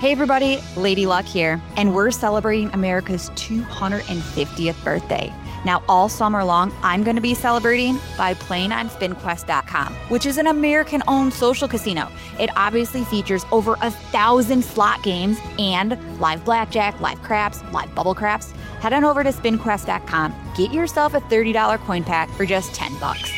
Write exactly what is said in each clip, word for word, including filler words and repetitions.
Hey everybody, Lady Luck here, and we're celebrating America's two hundred fiftieth birthday. Now, all summer long, I'm going to be celebrating by playing on spin quest dot com, which is an American-owned social casino. It obviously features over a thousand slot games and live blackjack, live craps, live bubble craps. Head on over to spin quest dot com, get yourself a thirty dollars coin pack for just ten bucks.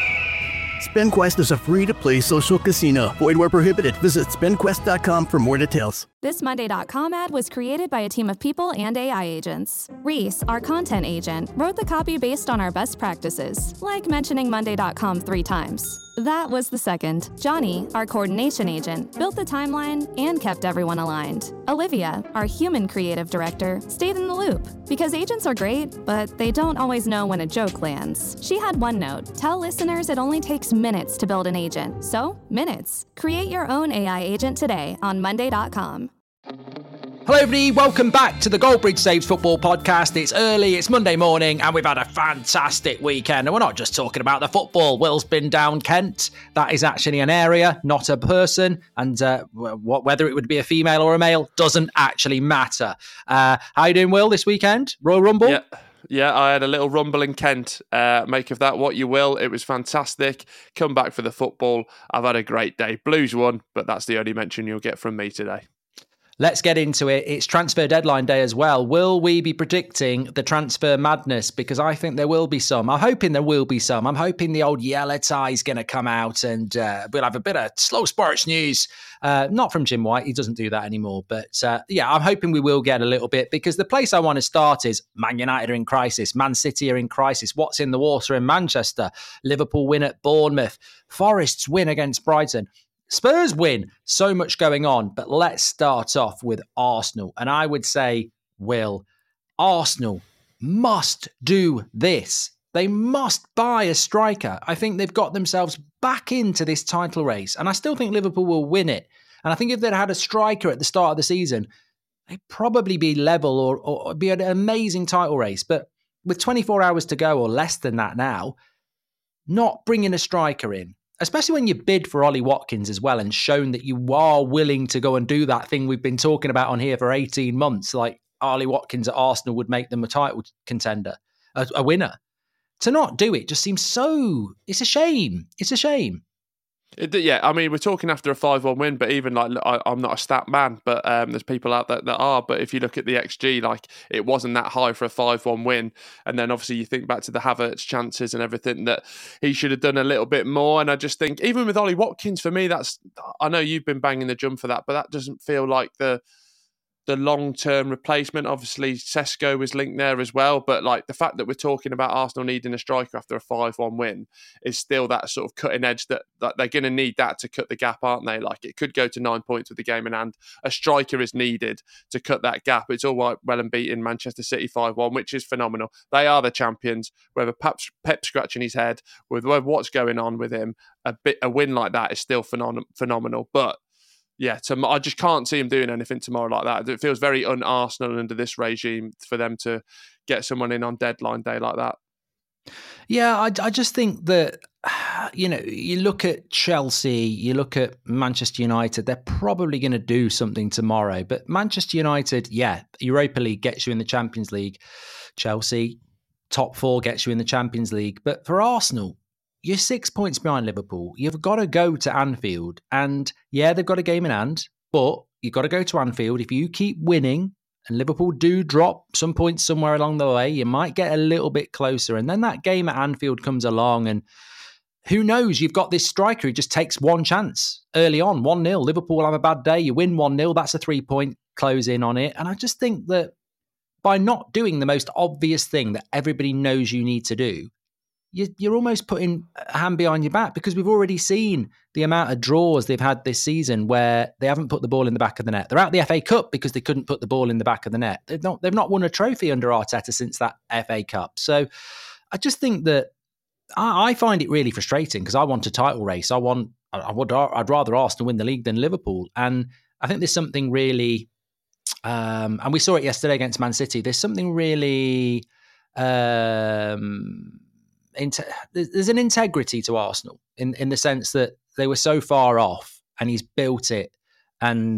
SpinQuest is a free-to-play social casino. Void where prohibited. Visit spin quest dot com for more details. This Monday dot com ad was created by a team of people and A I agents. Reese, our content agent, wrote the copy based on our best practices, like mentioning Monday dot com three times. That was the second. Johnny, our coordination agent, built the timeline and kept everyone aligned. Olivia, our human creative director, stayed in the loop. Because agents are great, but they don't always know when a joke lands. She had one note: tell listeners it only takes minutes to build an agent. So, minutes. Create your own A I agent today on Monday dot com. Hello everybody, welcome back to the Goldbridge Saves Football Podcast. It's early, it's Monday morning, and we've had a fantastic weekend. And we're not just talking about the football. Will's been down Kent. That is actually an area, not a person. And uh, whether it would be a female or a male doesn't actually matter. Uh, how you doing, Will, this weekend? Royal Rumble? Yeah. Yeah, I had a little rumble in Kent. Uh, make of that what you will. It was fantastic. Come back for the football. I've had a great day. Blues won, but that's the only mention you'll get from me today. Let's get into it. It's transfer deadline day as well. Will we be predicting the transfer madness? Because I think there will be some. I'm hoping there will be some. I'm hoping the old yellow tie is going to come out and uh, we'll have a bit of slow sports news. Uh, not from Jim White. He doesn't do that anymore. But uh, yeah, I'm hoping we will get a little bit, because the place I want to start is Man United are in crisis. Man City are in crisis. What's in the water in Manchester? Liverpool win at Bournemouth. Forest's win against Brighton. Spurs win. So much going on. But let's start off with Arsenal. And I would say, Will, Arsenal must do this. They must buy a striker. I think they've got themselves back into this title race. And I still think Liverpool will win it. And I think if they'd had a striker at the start of the season, they'd probably be level or, or be an amazing title race. But with twenty-four hours to go, or less than that now, not bringing a striker in, especially when you bid for Ollie Watkins as well and shown that you are willing to go and do that thing we've been talking about on here for eighteen months, like Ollie Watkins at Arsenal would make them a title contender, a, a winner. To not do it just seems so, it's a shame. It's a shame. It, yeah, I mean, we're talking after a five one win, but even like, I, I'm not a stat man, but um, there's people out there that are. But if you look at the X G, like, it wasn't that high for a five one win. And then obviously you think back to the Havertz chances and everything, that he should have done a little bit more. And I just think, even with Ollie Watkins, for me, that's, I know you've been banging the drum for that, but that doesn't feel like the the long-term replacement. Obviously, Sesko was linked there as well, but like the fact that we're talking about Arsenal needing a striker after a five one win is still that sort of cutting edge that, that they're going to need that to cut the gap, aren't they? Like, it could go to nine points with the game in hand. A striker is needed to cut that gap. It's all right, well and beating Manchester City five one, which is phenomenal. They are the champions. Whether Pep's, Pep scratching his head with what's going on with him, a bit a win like that is still phenom- phenomenal. But yeah, to, I just can't see him doing anything tomorrow like that. It feels very un-Arsenal under this regime for them to get someone in on deadline day like that. Yeah, I, I just think that, you know, you look at Chelsea, you look at Manchester United, they're probably going to do something tomorrow. But Manchester United, yeah, Europa League gets you in the Champions League. Chelsea, top four gets you in the Champions League. But for Arsenal, you're six points behind Liverpool. You've got to go to Anfield. And yeah, they've got a game in hand, but you've got to go to Anfield. If you keep winning and Liverpool do drop some points somewhere along the way, you might get a little bit closer. And then that game at Anfield comes along, and who knows? You've got this striker who just takes one chance early on, one nil. Liverpool will have a bad day. You win one nil. That's a three-point close in on it. And I just think that by not doing the most obvious thing that everybody knows you need to do, you're almost putting a hand behind your back, because we've already seen the amount of draws they've had this season where they haven't put the ball in the back of the net. They're out the F A Cup because they couldn't put the ball in the back of the net. They've not, they've not won a trophy under Arteta since that F A Cup. So I just think that I, I find it really frustrating, because I want a title race. I want, I would, I'd rather Arsenal win the league than Liverpool. And I think there's something really, um, and we saw it yesterday against Man City. There's something really, um, there's an integrity to Arsenal in, in the sense that they were so far off, and he's built it, and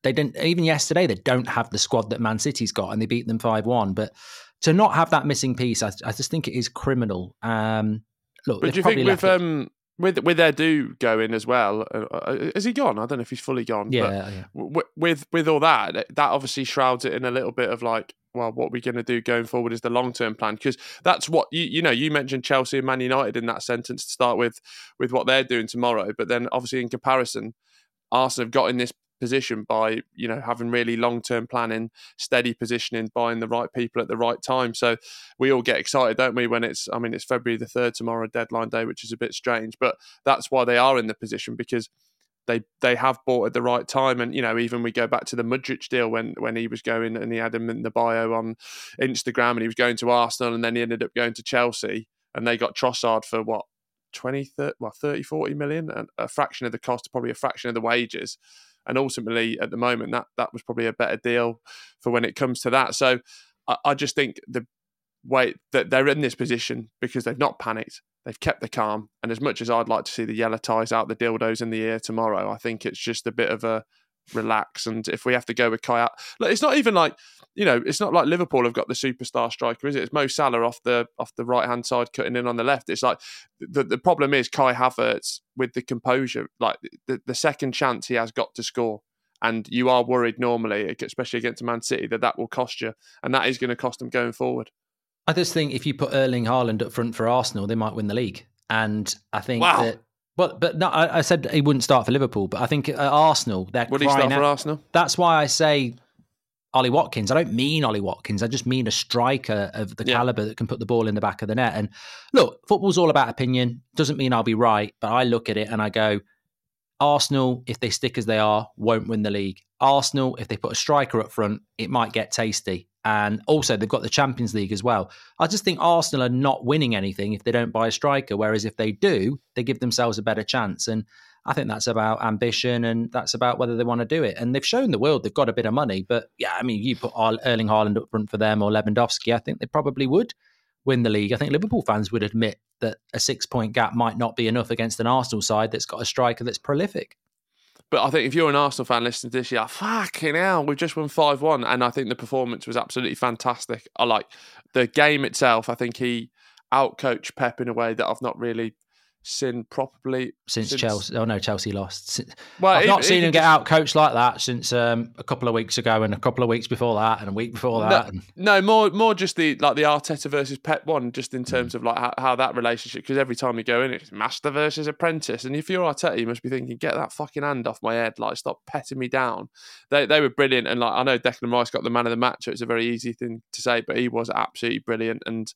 they didn't, even yesterday, they don't have the squad that Man City's got, and they beat them five one. But to not have that missing piece, I, I just think it is criminal. Um, look, but do you think with um, with with Edu going as well, uh, is he gone? I don't know if he's fully gone. Yeah, but yeah. W- with with all that, that obviously shrouds it in a little bit of like, well, what we're going to do going forward is the long term plan, because that's what you you know. You mentioned Chelsea and Man United in that sentence to start with, with what they're doing tomorrow, but then obviously in comparison, Arsenal have got in this position by, you know, having really long-term planning, steady positioning, buying the right people at the right time. So we all get excited, don't we, when it's, I mean, it's February the third tomorrow, deadline day, which is a bit strange, but that's why they are in the position, because they they have bought at the right time. And, you know, even we go back to the Mudryk deal when when he was going, and he had him in the bio on Instagram, and he was going to Arsenal, and then he ended up going to Chelsea, and they got Trossard for what, twenty, thirty, well, thirty, forty million, and a fraction of the cost, probably a fraction of the wages. And ultimately, at the moment, that that was probably a better deal for when it comes to that. So I, I just think the way that they're in this position because they've not panicked, they've kept the calm. And as much as I'd like to see the yellow ties out the dildos in the ear tomorrow, I think it's just a bit of a relax. And if we have to go with Kai, look, it's not even like, you know, it's not like Liverpool have got the superstar striker, is it? It's Mo Salah off the off the right hand side cutting in on the left. It's like the the problem is Kai Havertz with the composure, like the, the second chance he has got to score, and you are worried normally, especially against Man City, that that will cost you, and that is going to cost them going forward. I just think if you put Erling Haaland up front for Arsenal, they might win the league, and I think wow. that. Well, but no, I, I said he wouldn't start for Liverpool, but I think at Arsenal, they're would he start out. for Arsenal? That's why I say Ollie Watkins. I don't mean Ollie Watkins. I just mean a striker of the yeah. caliber that can put the ball in the back of the net. And look, football's all about opinion. Doesn't mean I'll be right, but I look at it and I go, Arsenal, if they stick as they are, won't win the league. Arsenal, if they put a striker up front, it might get tasty. And also, they've got the Champions League as well. I just think Arsenal are not winning anything if they don't buy a striker, whereas if they do, they give themselves a better chance. And I think that's about ambition, and that's about whether they want to do it. And they've shown the world they've got a bit of money. But yeah, I mean, you put Erling Haaland up front for them or Lewandowski, I think they probably would win the league. I think Liverpool fans would admit that a six-point gap might not be enough against an Arsenal side that's got a striker that's prolific. But I think if you're an Arsenal fan listening to this, you're like, fucking hell, we've just won five one. And I think the performance was absolutely fantastic. I like the game itself. I think he outcoached Pep in a way that I've not really seen properly. Since, since Chelsea. Oh, no, Chelsea lost. Well, I've even, not seen him get just, outcoached like that since um, a couple of weeks ago, and a couple of weeks before that, and a week before that. No, and... no more more just the like the Arteta versus Pep one, just in terms mm. of like how, how that relationship, because every time you go in, it's master versus apprentice. And if you're Arteta, you must be thinking, get that fucking hand off my head, like stop petting me down. They they were brilliant. And like I know Declan Rice got the man of the match, so it's a very easy thing to say, but he was absolutely brilliant. And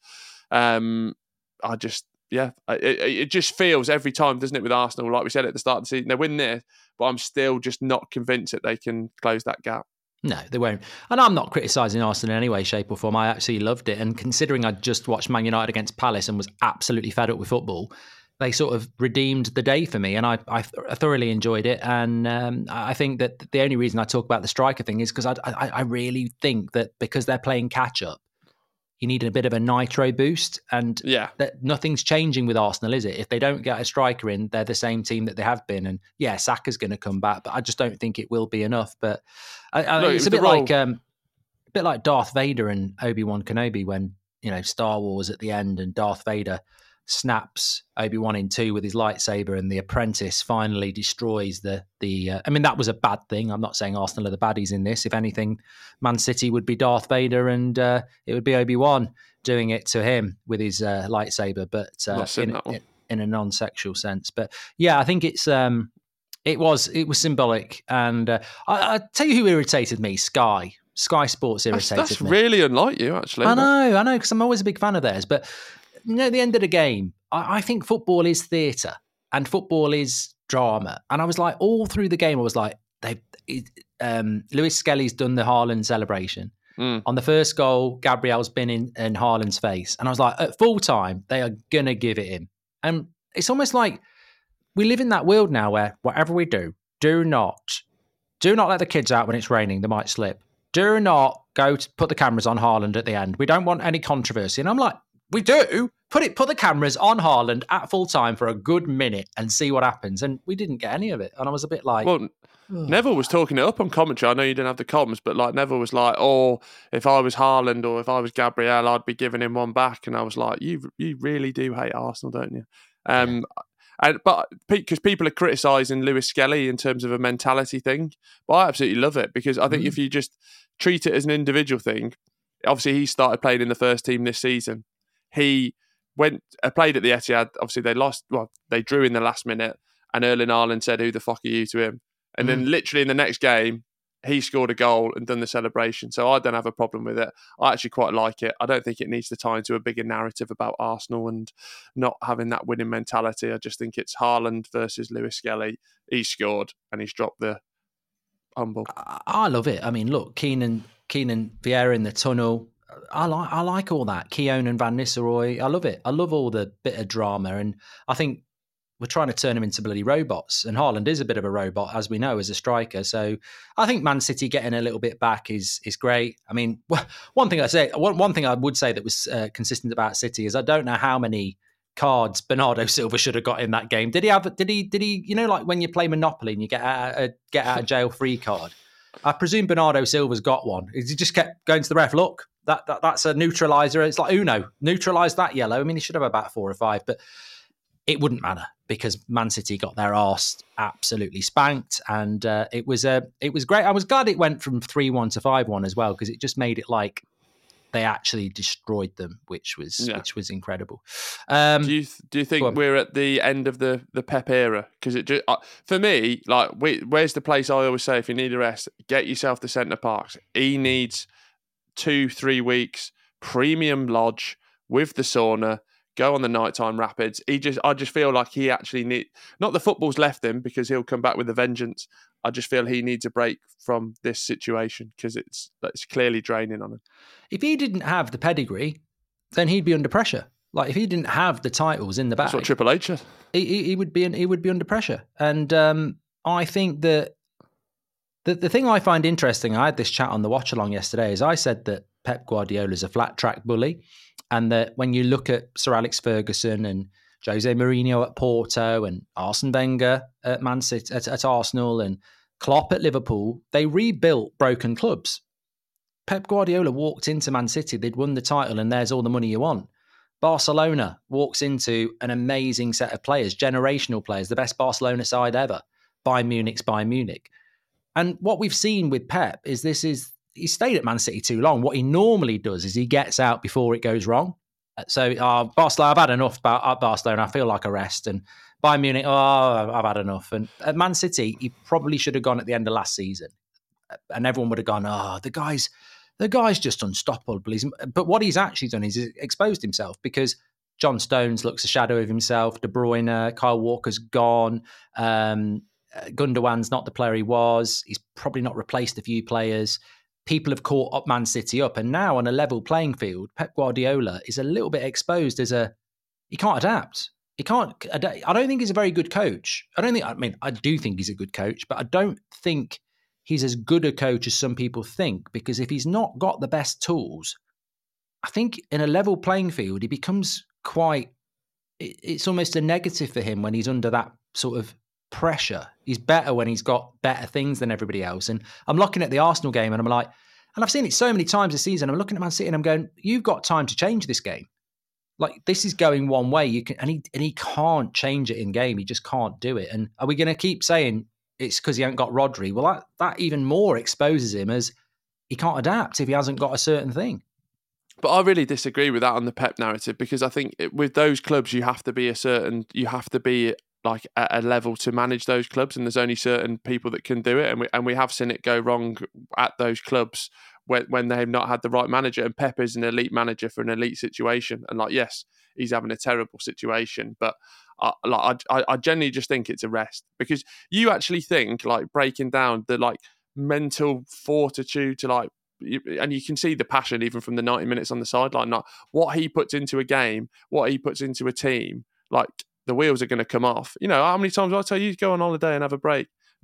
um, I just Yeah, it, it just feels every time, doesn't it, with Arsenal, like we said at the start of the season, they win this, but I'm still just not convinced that they can close that gap. No, they won't. And I'm not criticising Arsenal in any way, shape or form. I actually loved it. And considering I just watched Man United against Palace and was absolutely fed up with football, they sort of redeemed the day for me. And I, I thoroughly enjoyed it. And um, I think that the only reason I talk about the striker thing is because I, I, I really think that because they're playing catch-up, you need a bit of a nitro boost, and yeah. that nothing's changing with Arsenal, is it? If they don't get a striker in, they're the same team that they have been. And yeah, Saka's going to come back, but I just don't think it will be enough. But I, I, Look, it's it a bit role... like um, a bit like Darth Vader and Obi-Wan Kenobi when, you know, Star Wars at the end and Darth Vader snaps Obi-Wan in two with his lightsaber, and the apprentice finally destroys the the uh, I mean, that was a bad thing. I'm not saying Arsenal are the baddies in this. If anything, Man City would be Darth Vader and uh, it would be Obi-Wan doing it to him with his uh, lightsaber, but uh, in, in, in a non-sexual sense. But yeah, I think it's um it was it was symbolic. And uh, I, I tell you who irritated me, Sky Sky Sports irritated that's, that's me. That's really unlike you, actually. I know, I know, because I'm always a big fan of theirs, but you know, at the end of the game, I, I think football is theatre and football is drama. And I was like, all through the game, I was like, they, um, Lewis Skelly's done the Haaland celebration. Mm. On the first goal, Gabriel's been in, in Haaland's face. And I was like, at full time, they are going to give it him. And it's almost like we live in that world now where whatever we do, do not, do not let the kids out when it's raining. They might slip. Do not go to put the cameras on Haaland at the end. We don't want any controversy. And I'm like, we do. Put it, put the cameras on Haaland at full time for a good minute and see what happens. And we didn't get any of it. And I was a bit like, well, Neville was talking it up on commentary. I know you didn't have the comms, but like Neville was like, "Oh, if I was Haaland or if I was Gabriel, I'd be giving him one back." And I was like, "You, you really do hate Arsenal, don't you?" Um, yeah. And but because people are criticising Lewis Skelly in terms of a mentality thing, but I absolutely love it because I think mm. if you just treat it as an individual thing, obviously he started playing in the first team this season. He went uh, played at the Etihad. Obviously they lost. Well, they drew in the last minute, and Erling Haaland said, "Who the fuck are you?" to him. And mm. then literally in the next game, he scored a goal and done the celebration. So I don't have a problem with it. I actually quite like it. I don't think it needs to tie into a bigger narrative about Arsenal and not having that winning mentality. I just think it's Haaland versus Lewis Skelly. He scored and he's dropped the humble. I, I love it. I mean, look, Keenan, Keenan Vieira in the tunnel. I like I like all that. Keown and Van Nistelrooy. I love it. I love all the bit of drama. And I think we're trying to turn them into bloody robots. And Haaland is a bit of a robot, as we know, as a striker. So I think Man City getting a little bit back is is great. I mean, one thing I say, one, one thing I would say that was uh, consistent about City is I don't know how many cards Bernardo Silva should have got in that game. Did he have? Did he? Did he? You know, like when you play Monopoly and you get out, a get out of jail free card. I presume Bernardo Silva's got one. He just kept going to the ref. Look, that, that that's a neutraliser. It's like Uno. Neutralise that yellow. I mean, he should have about four or five, but it wouldn't matter because Man City got their arse absolutely spanked, and uh, it was uh, it was great. I was glad it went from three one to five one as well because it just made it like they actually destroyed them, which was yeah. which was incredible. Um, do you do you think we're at the end of the, the Pep era? Because it just uh, for me, like, we, where's the place I always say if you need a rest, get yourself to Centre Parks. He needs two three weeks premium lodge with the sauna. Go on the nighttime rapids. He just, I just feel like he actually need. Not the football's left him because he'll come back with a vengeance. I just feel he needs a break from this situation because it's it's clearly draining on him. If he didn't have the pedigree, then he'd be under pressure. Like if he didn't have the titles in the bag, that's what Triple H said. He, he, he would be in, he would be under pressure. And um, I think that the the thing I find interesting, I had this chat on the watch along yesterday, is I said that Pep Guardiola is a flat track bully. And that when you look at Sir Alex Ferguson and Jose Mourinho at Porto and Arsene Wenger at Man City, at, at Arsenal and Klopp at Liverpool, they rebuilt broken clubs. Pep Guardiola walked into Man City, they'd won the title and there's all the money you want. Barcelona walks into an amazing set of players, generational players, the best Barcelona side ever. Bayern Munich's Bayern Munich. And what we've seen with Pep is this is, he stayed at Man City too long. What he normally does is he gets out before it goes wrong. So, uh, Barcelona, I've had enough about Barcelona. I feel like a rest. And Bayern Munich, oh, I've had enough. And at Man City, he probably should have gone at the end of last season. And everyone would have gone, oh, the guy's, the guy's just unstoppable. But what he's actually done is he's exposed himself because John Stones looks a shadow of himself. De Bruyne, Kyle Walker's gone. Um, Gundogan's not the player he was. He's probably not replaced a few players. People have caught up Man City up, and now on a level playing field, Pep Guardiola is a little bit exposed as a he can't adapt. He can't. I don't think he's a very good coach. I don't think. I mean, I do think he's a good coach, but I don't think he's as good a coach as some people think. Because if he's not got the best tools, I think in a level playing field, he becomes quite. It's almost a negative for him when he's under that sort of pressure. He's better when he's got better things than everybody else. And I'm looking at the Arsenal game and I'm like, and I've seen it so many times this season. I'm looking at Man City and I'm going, you've got time to change this game. Like this is going one way. You can, and he and he can't change it in game. He just can't do it. And are we going to keep saying it's because he hasn't got Rodri? Well, that that even more exposes him as he can't adapt if he hasn't got a certain thing. But I really disagree with that on the Pep narrative because I think it, with those clubs, you have to be a certain, you have to be like at a level to manage those clubs, and there's only certain people that can do it, and we and we have seen it go wrong at those clubs when when they've not had the right manager. And Pep is an elite manager for an elite situation, and like yes, he's having a terrible situation, but I, like I I genuinely just think it's a rest because you actually think like breaking down the like mental fortitude to like. And you can see the passion even from the ninety minutes on the sideline. Like what he puts into a game, what he puts into a team, like. The wheels are going to come off. You know, how many times I tell you, go on holiday and have a break.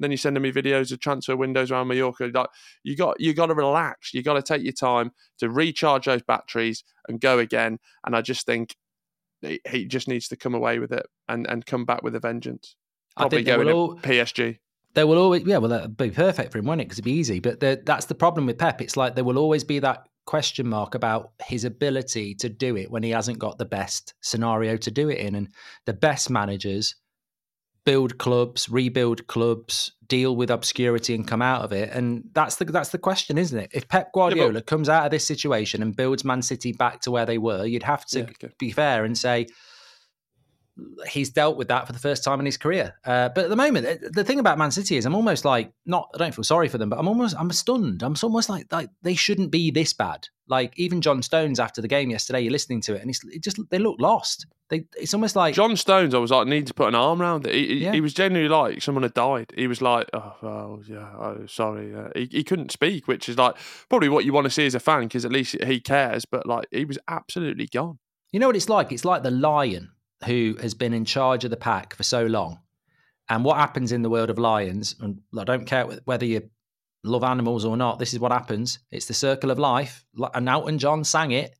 then you're sending me videos of transfer windows around Mallorca. Like, you got you got to relax. You got to take your time to recharge those batteries and go again. And I just think he, he just needs to come away with it and, and come back with a vengeance. Probably I think going to all, P S G. There will always, yeah, well, that'd be perfect for him, wouldn't it? Because it'd be easy. But the, that's the problem with Pep. It's like there will always be that question mark about his ability to do it when he hasn't got the best scenario to do it in. And the best managers build clubs, rebuild clubs, deal with obscurity and come out of it. And that's the that's the question, isn't it? If Pep Guardiola yeah, but, comes out of this situation and builds Man City back to where they were, you'd have to yeah, okay. be fair and say he's dealt with that for the first time in his career. Uh, but at the moment, the thing about Man City is I'm almost like, not, I don't feel sorry for them, but I'm almost, I'm stunned. I'm almost like, like they shouldn't be this bad. Like even John Stones after the game yesterday, you're listening to it and it's it just, they look lost. They, it's almost like John Stones. I was like, need to put an arm around it. He, yeah. he was genuinely like someone had died. He was like, oh, oh yeah, oh, sorry. Uh, he, he couldn't speak, which is like probably what you want to see as a fan because at least he cares. But like, he was absolutely gone. You know what it's like? It's like the lion who has been in charge of the pack for so long. And what happens in the world of lions, and I don't care whether you love animals or not, this is what happens. It's the circle of life. And Elton John sang it.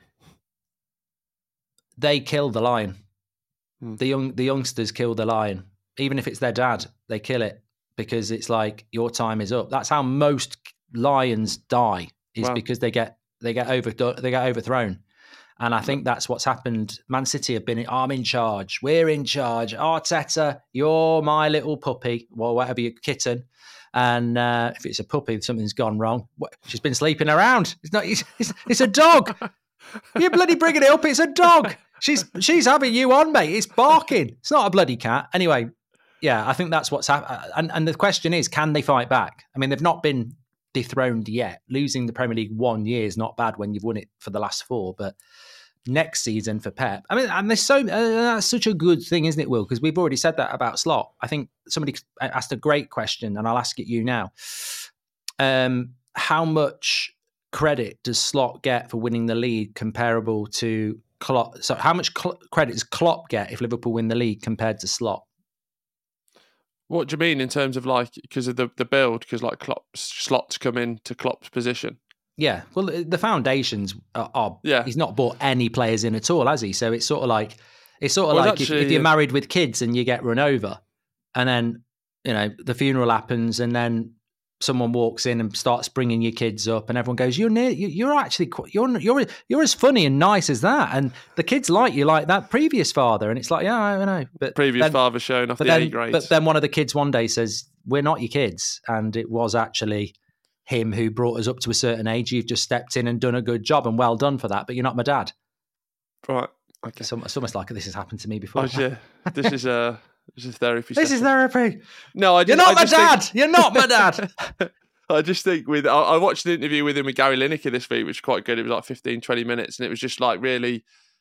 They kill the lion. Hmm. The young, the youngsters kill the lion. Even if it's their dad, they kill it because it's like, your time is up. That's how most lions die, is wow. because they get they get over they get overthrown. And I think that's what's happened. Man City have been, I'm in charge. We're in charge. Arteta, you're my little puppy. Well, whatever, your kitten. And uh, if it's a puppy, something's gone wrong. She's been sleeping around. It's not. It's, it's, it's a dog. You're bloody bringing it up. It's a dog. She's she's having you on, mate. It's barking. It's not a bloody cat. Anyway, yeah, I think that's what's happened. And, and the question is, can they fight back? I mean, they've not been dethroned yet. Losing the Premier League one year is not bad when you've won it for the last four, but next season for Pep, I mean, and there's so uh, that's such a good thing, isn't it, Will? Because we've already said that about Slot. I think somebody asked a great question, and I'll ask it you now. Um, how much credit does Slot get for winning the league comparable to Klopp? So, how much cl- credit does Klopp get if Liverpool win the league compared to Slot? What do you mean in terms of like because of the the build? Because like Klopp's Slot's come into Klopp's position. Yeah, well, the foundations are, are yeah. he's not brought any players in at all, has he? So it's sort of like, it's sort of well, like actually, if, if you're married with kids and you get run over and then, you know, the funeral happens and then someone walks in and starts bringing your kids up and everyone goes, you're near, you're actually, you're, you're, you're as funny and nice as that. And the kids like you like that previous father. And it's like, yeah, I know. But previous then, father showing off the then, A grades. But then one of the kids one day says, we're not your kids. And it was actually him who brought us up to a certain age. You've just stepped in and done a good job and well done for that, but you're not my dad. Right. Okay. So it's almost like this has happened to me before. Oh, yeah. This is uh, this is therapy. This session. is therapy. No, I just, You're not I my just dad. Think... You're not my dad. I just think with, I, I watched an interview with him with Gary Lineker this week, which was quite good. It was like fifteen, twenty minutes. And it was just like really,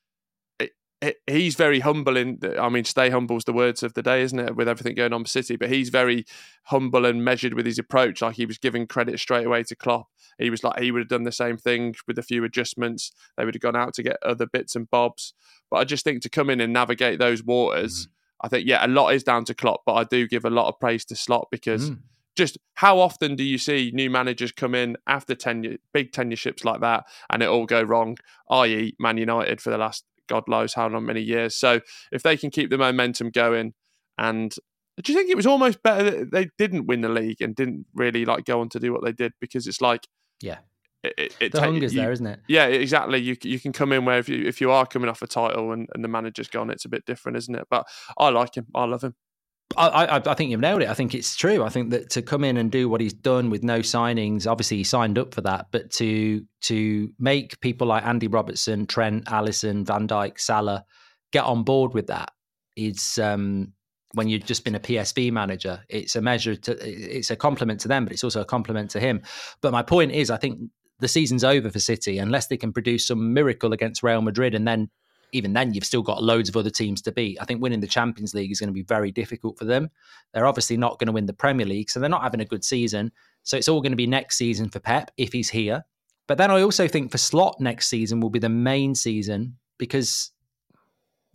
it, it, he's very humble in, I mean, stay humble's the words of the day, isn't it? With everything going on for City, but he's very humble and measured with his approach. Like he was giving credit straight away to Klopp. He was like, he would have done the same thing with a few adjustments. They would have gone out to get other bits and bobs. But I just think to come in and navigate those waters, mm. I think, yeah, a lot is down to Klopp, but I do give a lot of praise to Slot because mm. just how often do you see new managers come in after tenure, big tenureships like that and it all go wrong, that is. Man United for the last God knows how long, many years. So if they can keep the momentum going, and do you think it was almost better that they didn't win the league and didn't really like go on to do what they did? Because it's like, yeah, it, it, it the ta- hunger's you, there, isn't it? Yeah, exactly. You you can come in where if you if you are coming off a title and, and the manager's gone, it's a bit different, isn't it? But I like him. I love him. I, I, I think you've nailed it. I think it's true. I think that to come in and do what he's done with no signings, obviously he signed up for that, but to to make people like Andy Robertson, Trent, Alisson, Van Dijk, Salah get on board with that is um, when you've just been a P S V manager. It's a measure to, it's a compliment to them, but it's also a compliment to him. But my point is, I think the season's over for City unless they can produce some miracle against Real Madrid, and then even then, you've still got loads of other teams to beat. I think winning the Champions League is going to be very difficult for them. They're obviously not going to win the Premier League, so they're not having a good season. So it's all going to be next season for Pep, if he's here. But then I also think for Slot, next season will be the main season because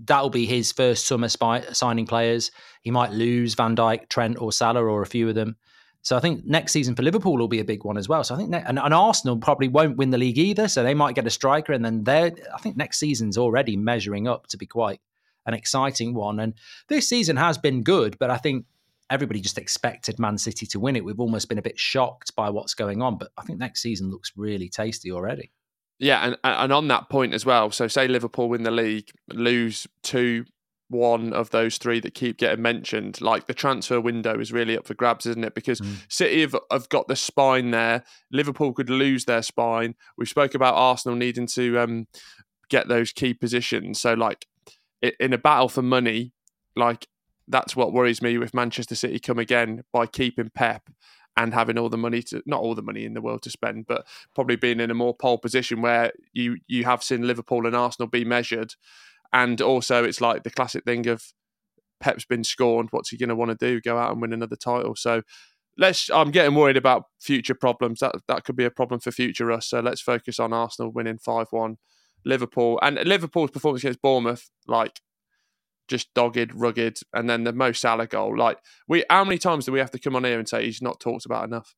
that'll be his first summer spy, signing players. He might lose Van Dijk, Trent, or Salah, or a few of them. So I think next season for Liverpool will be a big one as well. So I think, ne- and, and Arsenal probably won't win the league either. So they might get a striker, and then they're, I think next season's already measuring up to be quite an exciting one. And this season has been good, but I think everybody just expected Man City to win it. We've almost been a bit shocked by what's going on, but I think next season looks really tasty already. Yeah, and and on that point as well, so say Liverpool win the league, lose two, one of those three that keep getting mentioned, like the transfer window is really up for grabs, isn't it? Because mm. City have, have got the spine there. Liverpool could lose their spine. We spoke about Arsenal needing to um, get those key positions. So like in a battle for money, like that's what worries me with Manchester City come again by keeping Pep and having all the money to, not all the money in the world to spend, but probably being in a more pole position where you you have seen Liverpool and Arsenal be measured. And also it's like the classic thing of Pep's been scorned. What's he going to want to do? Go out and win another title. So let's, I'm getting worried about future problems. That that could be a problem for future us. So let's focus on Arsenal winning five one. Liverpool, and Liverpool's performance against Bournemouth, like, just dogged, rugged, and then the Mo Salah goal. Like, we, how many times do we have to come on here and say he's not talked about enough?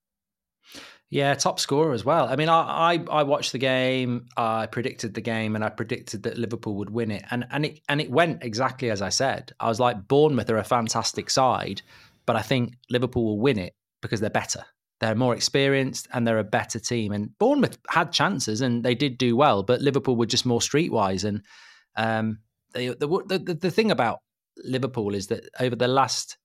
Yeah, top scorer as well. I mean, I, I I watched the game, I predicted the game, and I predicted that Liverpool would win it, and and it and it went exactly as I said. I was like, Bournemouth are a fantastic side, but I think Liverpool will win it because they're better. They're more experienced and they're a better team. And Bournemouth had chances and they did do well, but Liverpool were just more streetwise. And um, they, the, the the thing about Liverpool is that over the last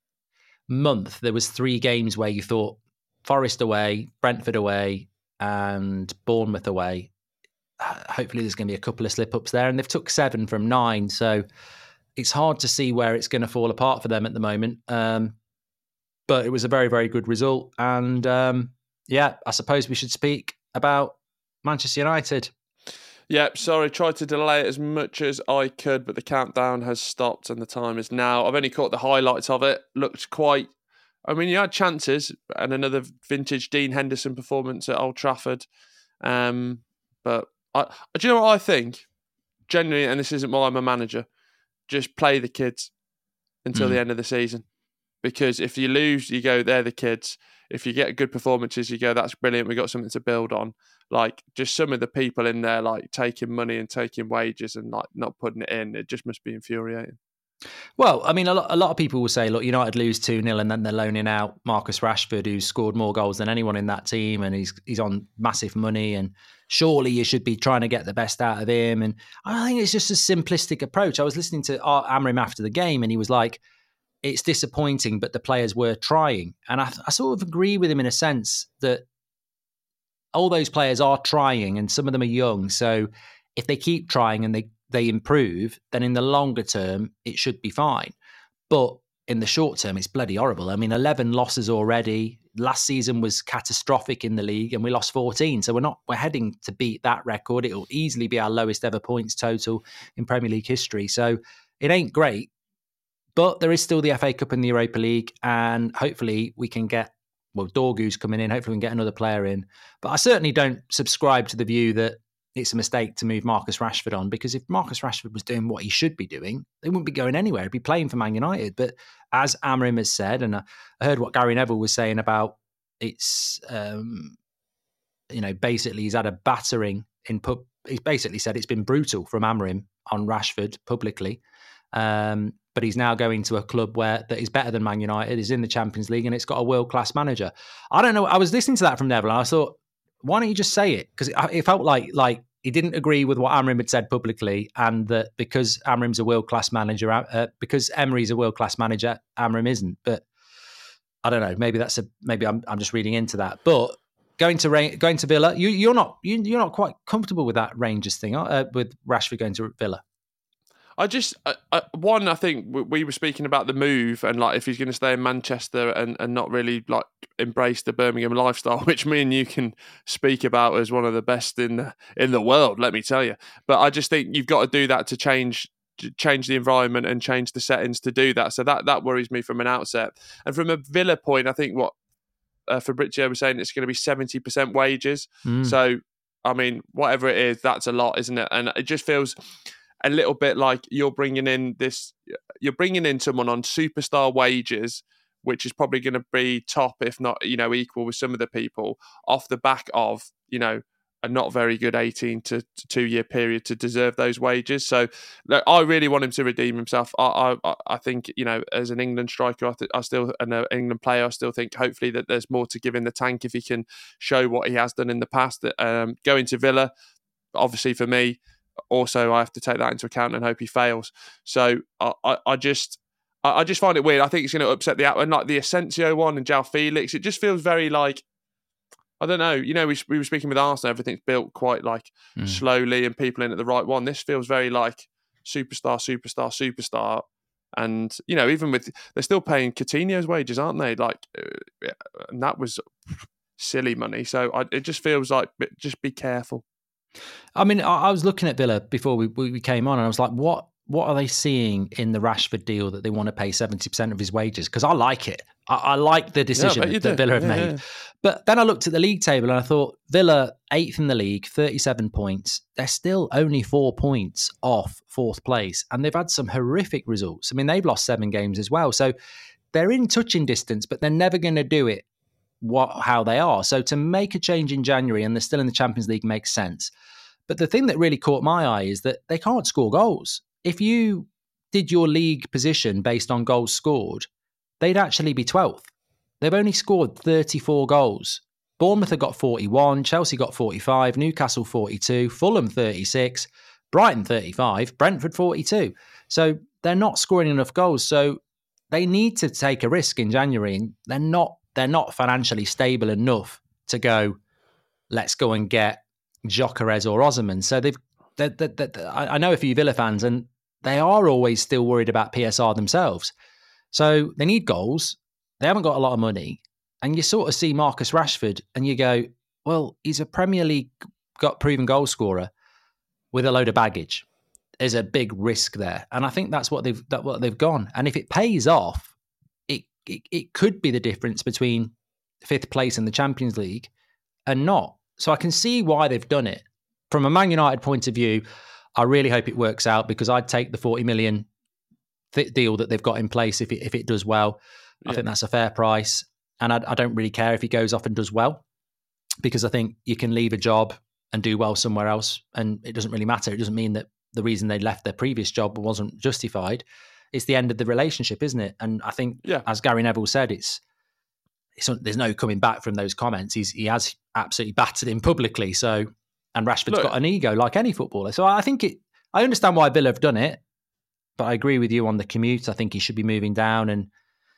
month, there was three games where you thought Forest away, Brentford away, and Bournemouth away. Hopefully there's going to be a couple of slip-ups there. And they've took seven from nine. So it's hard to see where it's going to fall apart for them at the moment. Um, but it was a very, very good result. And um, yeah, I suppose we should speak about Manchester United. Yep, sorry, tried to delay it as much as I could, but the countdown has stopped and the time is now. I've only caught the highlights of it. Looked quite... I mean, you had chances and another vintage Dean Henderson performance at Old Trafford. Um, but I, do you know what I think? Genuinely, and this isn't why I'm a manager, just play the kids until mm. the end of the season. Because if you lose, you go, they're the kids. If you get good performances, you go, that's brilliant. We've got something to build on. Like, just some of the people in there, like, taking money and taking wages and, like, not putting it in, it just must be infuriating. Well, I mean, a lot, a lot of people will say, look, United lose two nil and then they're loaning out Marcus Rashford, who's scored more goals than anyone in that team, and he's he's on massive money, and surely you should be trying to get the best out of him. And I think it's just a simplistic approach. I was listening to Amrim after the game, and he was like, it's disappointing, but the players were trying. And I, I sort of agree with him in a sense that all those players are trying, and some of them are young. So if they keep trying and they they improve, then in the longer term, it should be fine. But in the short term, it's bloody horrible. I mean, eleven losses already. Last season was catastrophic in the league and we lost fourteen. So we're not, we're heading to beat that record. It'll easily be our lowest ever points total in Premier League history. So it ain't great, but there is still the F A Cup and the Europa League. And hopefully we can get, well, Dorgu's coming in. Hopefully we can get another player in. But I certainly don't subscribe to the view that it's a mistake to move Marcus Rashford on, because if Marcus Rashford was doing what he should be doing, they wouldn't be going anywhere. He'd be playing for Man United. But as Amrim has said, and I heard what Gary Neville was saying about it's, um, you know, basically he's had a battering in pub. He's basically said it's been brutal from Amrim on Rashford publicly. Um, but he's now going to a club where that is better than Man United, is in the Champions League, and it's got a world-class manager. I don't know. I was listening to that from Neville, and I thought, why don't you just say it? Because it, it felt like like he didn't agree with what Amrim had said publicly, and that because Amrim's a world-class manager, uh, because Emery's a world-class manager, Amrim isn't. But I don't know. Maybe that's a maybe I'm I'm just reading into that. But going to going to Villa, you you're not you, you're not quite comfortable with that Rangers thing, uh, with Rashford going to Villa. I just, uh, uh, one, I think we were speaking about the move and like if he's going to stay in Manchester and, and not really like embrace the Birmingham lifestyle, which me and you can speak about as one of the best in the, in the world, let me tell you. But I just think you've got to do that to change change the environment and change the settings to do that. So that, that worries me from an outset. And from a Villa point, I think what uh, Fabrizio was saying, it's going to be seventy percent wages. Mm. So, I mean, whatever it is, that's a lot, isn't it? And it just feels... a little bit like you're bringing in this, you're bringing in someone on superstar wages, which is probably going to be top, if not, you know, equal with some of the people off the back of, you know, a not very good eighteen to two year period to deserve those wages. So look, I really want him to redeem himself. I I, I think, you know, as an England striker, I, th- I still, an England player, I still think hopefully that there's more to give in the tank if he can show what he has done in the past. That um, going to Villa, obviously for me, also I have to take that into account and hope he fails. So I, I, I just I, I just find it weird. I think it's going to upset the and like the Asensio one and João Felix. It just feels very like, I don't know. You know, we we were speaking with Arsenal. Everything's built quite like mm. slowly, and people in at the right one. This feels very like superstar, superstar, superstar. And you know, even with they're still paying Coutinho's wages, aren't they? Like, uh, and that was silly money. So I, it just feels like just be careful. I mean, I, I was looking at Villa before we we came on, and I was like, what what are they seeing in the Rashford deal that they want to pay seventy percent of his wages? Because I like it. I, I like the decision yeah, that Villa have yeah, made. Yeah. But then I looked at the league table and I thought, Villa, eighth in the league, thirty-seven points. They're still only four points off fourth place. And they've had some horrific results. I mean, they've lost seven games as well. So they're in touching distance, but they're never going to do it what how they are. So to make a change in January and they're still in the Champions League makes sense. But the thing that really caught my eye is that they can't score goals. If you did your league position based on goals scored, they'd actually be twelfth. They've only scored thirty-four goals. Bournemouth have got forty-one, Chelsea got forty-five, Newcastle forty-two, Fulham thirty-six, Brighton thirty-five, Brentford forty-two. So they're not scoring enough goals. So they need to take a risk in January. And they're not they're not financially stable enough to go, let's go and get Gyökeres or Osimhen. So they've they're, they're, they're, I know a few Villa fans, and they are always still worried about P S R themselves. So they need goals. They haven't got a lot of money. And you sort of see Marcus Rashford and you go, well, he's a Premier League got proven goal scorer with a load of baggage. There's a big risk there. And I think that's what they've that what they've gone. And if it pays off, it, it it could be the difference between fifth place in the Champions League and not. So I can see why they've done it. From a Man United point of view, I really hope it works out, because I'd take the forty million th- deal that they've got in place if it, if it does well. Yeah. I think that's a fair price. And I, I don't really care if he goes off and does well, because I think you can leave a job and do well somewhere else, and it doesn't really matter. It doesn't mean that the reason they left their previous job wasn't justified. It's the end of the relationship, isn't it? And I think, yeah. as Gary Neville said, it's, it's there's no coming back from those comments. He's he has absolutely battered him publicly. So, and Rashford's Look, got an ego like any footballer. So I think it. I understand why Villa have done it, but I agree with you on the commute. I think he should be moving down. And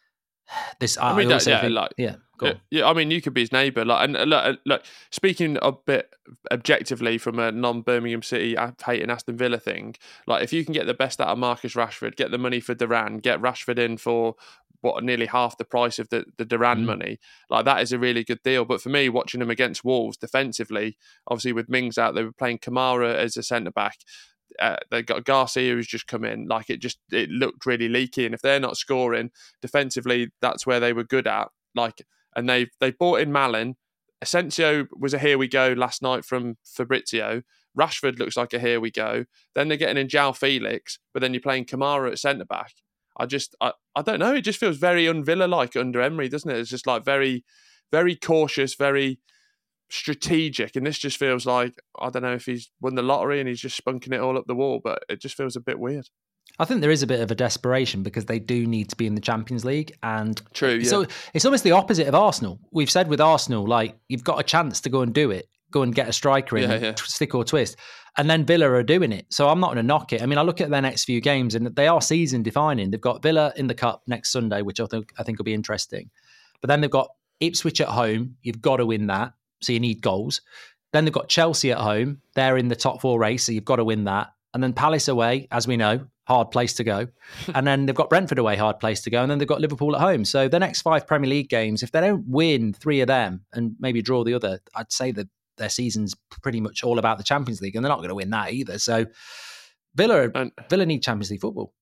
this, I, I mean, I also that, yeah, think, like, yeah, go on. yeah. I mean, you could be his neighbour. Like, and look, look, speaking a bit objectively from a non-Birmingham City hating Aston Villa thing, like if you can get the best out of Marcus Rashford, get the money for Duran, get Rashford in for what nearly half the price of the the Duran mm. money, like that is a really good deal. But for me, watching them against Wolves defensively, obviously with Mings out, they were playing Kamara as a centre back. Uh, they got Garcia who's just come in. Like it just it looked really leaky, and if they're not scoring defensively, that's where they were good at. Like, and they they bought in Malin. Asensio was a here we go last night from Fabrizio. Rashford looks like a here we go. Then they're getting in João Felix, but then you're playing Kamara at centre back. I just I, I don't know. It just feels very un-Villa like under Emery, doesn't it? It's just like very very cautious, very strategic, and this just feels like, I don't know if he's won the lottery and he's just spunking it all up the wall, but it just feels a bit weird. I think there is a bit of a desperation because they do need to be in the Champions League, and true, yeah. So it's almost the opposite of Arsenal. We've said with Arsenal, like, you've got a chance to go and do it, go and get a striker in, yeah, yeah. stick or twist, and then Villa are doing it. So I'm not going to knock it. I mean, I look at their next few games and they are season defining. They've got Villa in the Cup next Sunday, which I think I think will be interesting, but then they've got Ipswich at home. You've got to win that. So you need goals. Then they've got Chelsea at home. They're in the top four race, so you've got to win that. And then Palace away, as we know, hard place to go. And then they've got Brentford away, hard place to go. And then they've got Liverpool at home. So the next five Premier League games, if they don't win three of them and maybe draw the other, I'd say that their season's pretty much all about the Champions League, and they're not going to win that either. So Villa, and, Villa need Champions League football.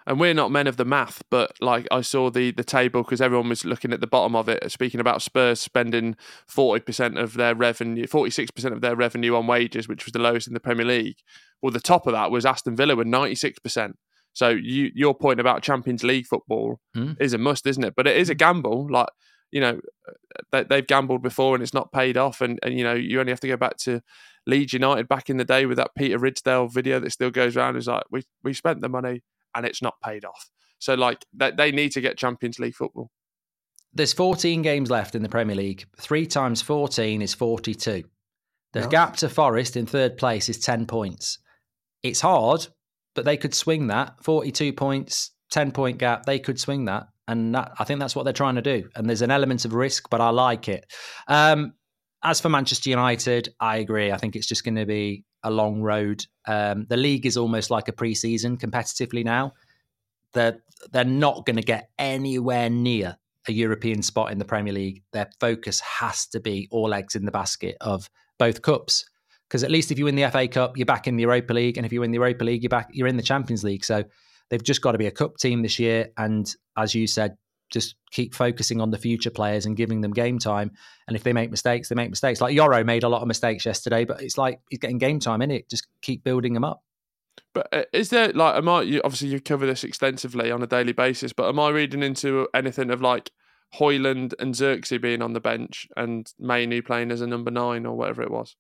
and we're not men of the math, but like I saw the the table because everyone was looking at the bottom of it, speaking about Spurs spending forty percent of their revenue, forty-six percent of their revenue on wages, which was the lowest in the Premier League. Well, the top of that was Aston Villa with ninety-six percent. So you, your point about Champions League football mm. is a must, isn't it? But it is a gamble. Like, you know, they, they've gambled before and it's not paid off. And, and, you know, you only have to go back to Leeds United back in the day with that Peter Ridsdale video that still goes around. It's like, we we spent the money and it's not paid off. So, like, they, they need to get Champions League football. There's fourteen games left in the Premier League. Three times fourteen is forty-two. The yeah. gap to Forest in third place is ten points. It's hard, but they could swing that. forty-two points, ten-point gap, they could swing that. And that, I think that's what they're trying to do. And there's an element of risk, but I like it. Um, as for Manchester United, I agree. I think it's just going to be a long road. Um, the league is almost like a pre-season competitively now. They're, they're not going to get anywhere near a European spot in the Premier League. Their focus has to be all eggs in the basket of both cups. Because at least if you win the F A Cup, you're back in the Europa League. And if you win the Europa League, you're back, you're in the Champions League. So they've just got to be a cup team this year. And as you said, just keep focusing on the future players and giving them game time. And if they make mistakes, they make mistakes. Like Yoro made a lot of mistakes yesterday, but it's like he's getting game time, isn't it? Just keep building them up. But uh, is there, like, am I, you, obviously you cover this extensively on a daily basis, but am I reading into anything of like Højlund and Xerxes being on the bench and Mainoo playing as a number nine or whatever it was?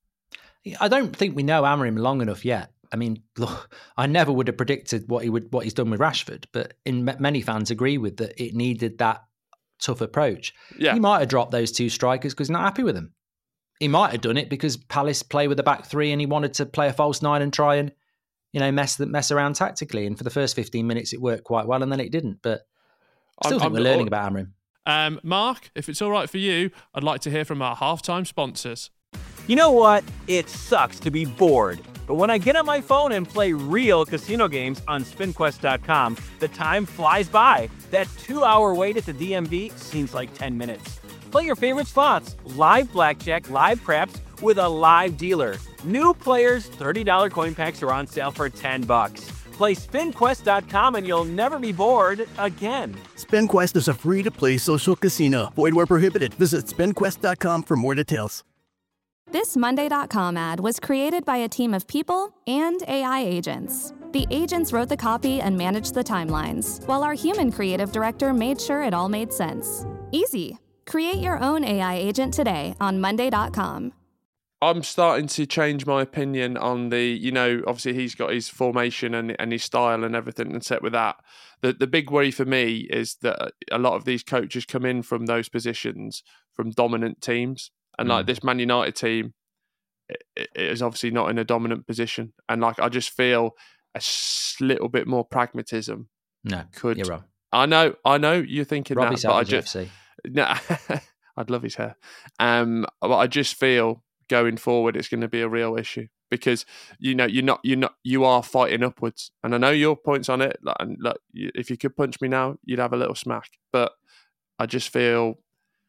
I don't think we know Amorim long enough yet. I mean, look, I never would have predicted what he would, what he's done with Rashford, but in many fans agree with that it needed that tough approach. Yeah. He might have dropped those two strikers because he's not happy with them. He might have done it because Palace play with the back three and he wanted to play a false nine and try and, you know, mess mess around tactically. And for the first fifteen minutes, it worked quite well, and then it didn't. But I still I'm, think we're I'm, learning about Amorim. Um, Mark, if it's all right for you, I'd like to hear from our halftime sponsors. You know what? It sucks to be bored. But when I get on my phone and play real casino games on spin quest dot com, the time flies by. That two-hour wait at the D M V seems like ten minutes. Play your favorite spots, live blackjack, live craps, with a live dealer. New players, thirty dollars coin packs are on sale for ten bucks. Play spin quest dot com and you'll never be bored again. SpinQuest is a free-to-play social casino. Void where prohibited. Visit spin quest dot com for more details. This Monday dot com ad was created by a team of people and A I agents. The agents wrote the copy and managed the timelines, while our human creative director made sure it all made sense. Easy. Create your own A I agent today on Monday dot com. I'm starting to change my opinion on the, you know, obviously he's got his formation and, and his style and everything and set with that. The the big worry for me is that a lot of these coaches come in from those positions from dominant teams. And like mm. this Man United team, it, it is obviously not in a dominant position. And like, I just feel a little bit more pragmatism. No, could, you're wrong. I know, I know you're thinking Robbie that, but I just, F C. No, I'd love his hair. Um, but I just feel going forward, it's going to be a real issue because, you know, you're not, you're not, you are fighting upwards. And I know your points on it. Like, and look, if you could punch me now, you'd have a little smack. But I just feel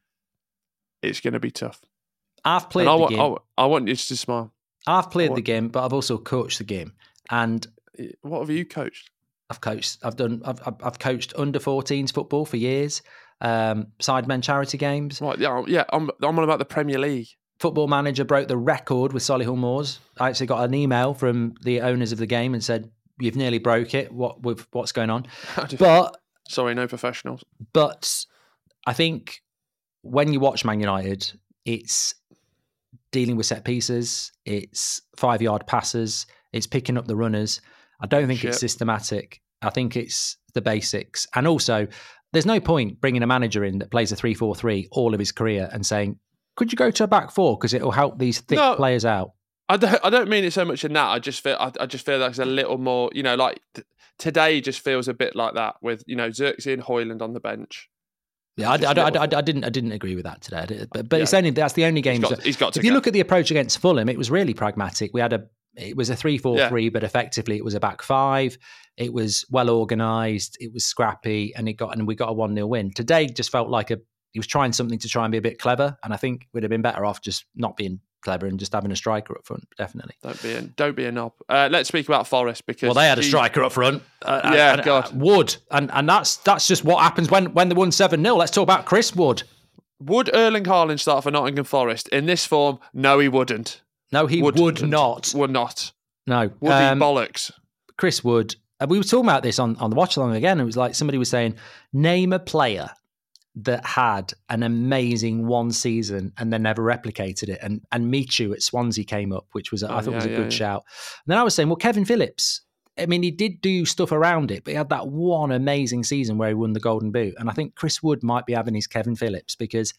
it's going to be tough. I've played I the want, game. I, I want you to smile. I've played the game, but I've also coached the game. And what have you coached? I've coached. I've done. I've I've coached under fourteens football for years. Um, Sidemen charity games. Right. Yeah. Yeah. I'm. I'm on about the Premier League. Football Manager broke the record with Solihull Moors. I actually got an email from the owners of the game and said, "You've nearly broke it. What with what's going on?" But sorry, no professionals. But I think when you watch Man United, it's dealing with set pieces, it's five-yard passes, it's picking up the runners. I don't think Shit. it's systematic. I think it's the basics. And also, there's no point bringing a manager in that plays a three four three all of his career and saying, could you go to a back four because it'll help these thick no, players out? I don't, I don't mean it so much in that. I just feel I, I just feel that's a little more, you know, like t- today just feels a bit like that with, you know, Xerxes and Højlund on the bench. Yeah, I, I, I, I, I didn't. I didn't agree with that today. But, but yeah. it's only that's the only game. He's got, he's got to if you go. look at the approach against Fulham, it was really pragmatic. We had a. It was a three four three, yeah. but effectively it was a back five. It was well organised. It was scrappy, and it got and we got a one nil win. Today just felt like a. He was trying something to try and be a bit clever, and I think we'd have been better off just not being clever and just having a striker up front, definitely. Don't be a, don't be a knob. Uh, let's speak about Forest because well, they had a he, striker up front. Uh, yeah, and, God, uh, Wood, and and that's that's just what happens when when they won seven nil. Let's talk about Chris Wood. Would Erling Haaland start for Nottingham Forest in this form? No, he wouldn't. No, he would, would not. Would not. No, would um, he bollocks? Chris Wood. And we were talking about this on on the watch along again. It was like somebody was saying, name a player that had an amazing one season and then never replicated it. And and Michu at Swansea came up, which was, oh, I thought yeah, was a yeah, good yeah. shout. And then I was saying, well, Kevin Phillips, I mean, he did do stuff around it, but he had that one amazing season where he won the Golden Boot. And I think Chris Wood might be having his Kevin Phillips because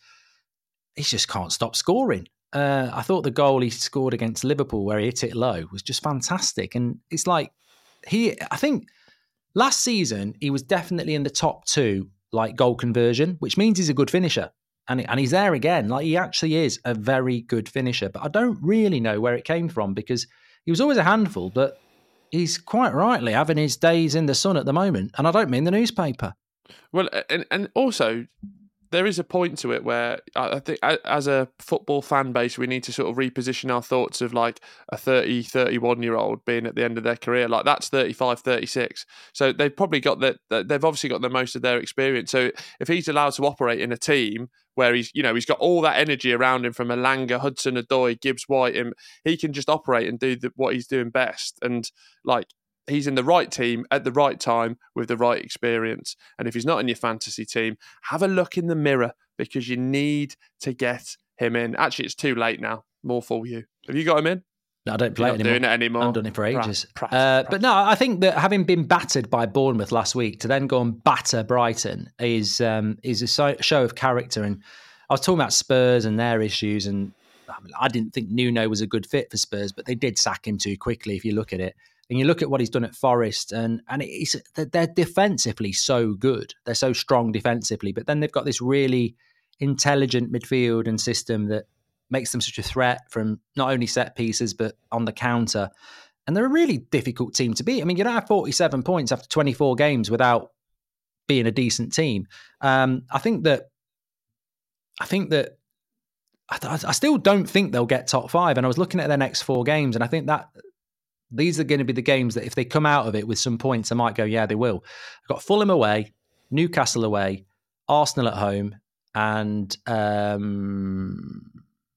he just can't stop scoring. Uh, I thought the goal he scored against Liverpool where he hit it low was just fantastic. And it's like, he, I think last season, he was definitely in the top two like goal conversion, which means he's a good finisher. And, and he's there again. Like he actually is a very good finisher. But I don't really know where it came from because he was always a handful, but he's quite rightly having his days in the sun at the moment. And I don't mean the newspaper. Well, and, and also there is a point to it where I think as a football fan base, we need to sort of reposition our thoughts of like a thirty, thirty-one year old being at the end of their career. Like that's thirty-five, thirty-six. So they've probably got that, they've obviously got the most of their experience. So if he's allowed to operate in a team where he's, you know, he's got all that energy around him from Elanga, Hudson-Odoi, Gibbs-White, and he can just operate and do the, what he's doing best. And like, he's in the right team at the right time with the right experience. And if he's not in your fantasy team, have a look in the mirror because you need to get him in. Actually, it's too late now. More for you. Have you got him in? No, I don't play You're it not anymore. doing it anymore. I've done it for ages. Pratt, Pratt, uh, Pratt. But no, I think that having been battered by Bournemouth last week to then go and batter Brighton is um, is a so- show of character. And I was talking about Spurs and their issues, and I, mean, I didn't think Nuno was a good fit for Spurs, but they did sack him too quickly if you look at it. And you look at what he's done at Forest, and and it's they're defensively so good. They're so strong defensively, but then they've got this really intelligent midfield and system that makes them such a threat from not only set pieces but on the counter. And they're a really difficult team to beat. I mean, you don't have forty-seven points after twenty-four games without being a decent team. Um, I think that I think that I, I still don't think they'll get top five. And I was looking at their next four games, and I think that. These are going to be the games that if they come out of it with some points, I might go, yeah, they will. I've got Fulham away, Newcastle away, Arsenal at home, and um,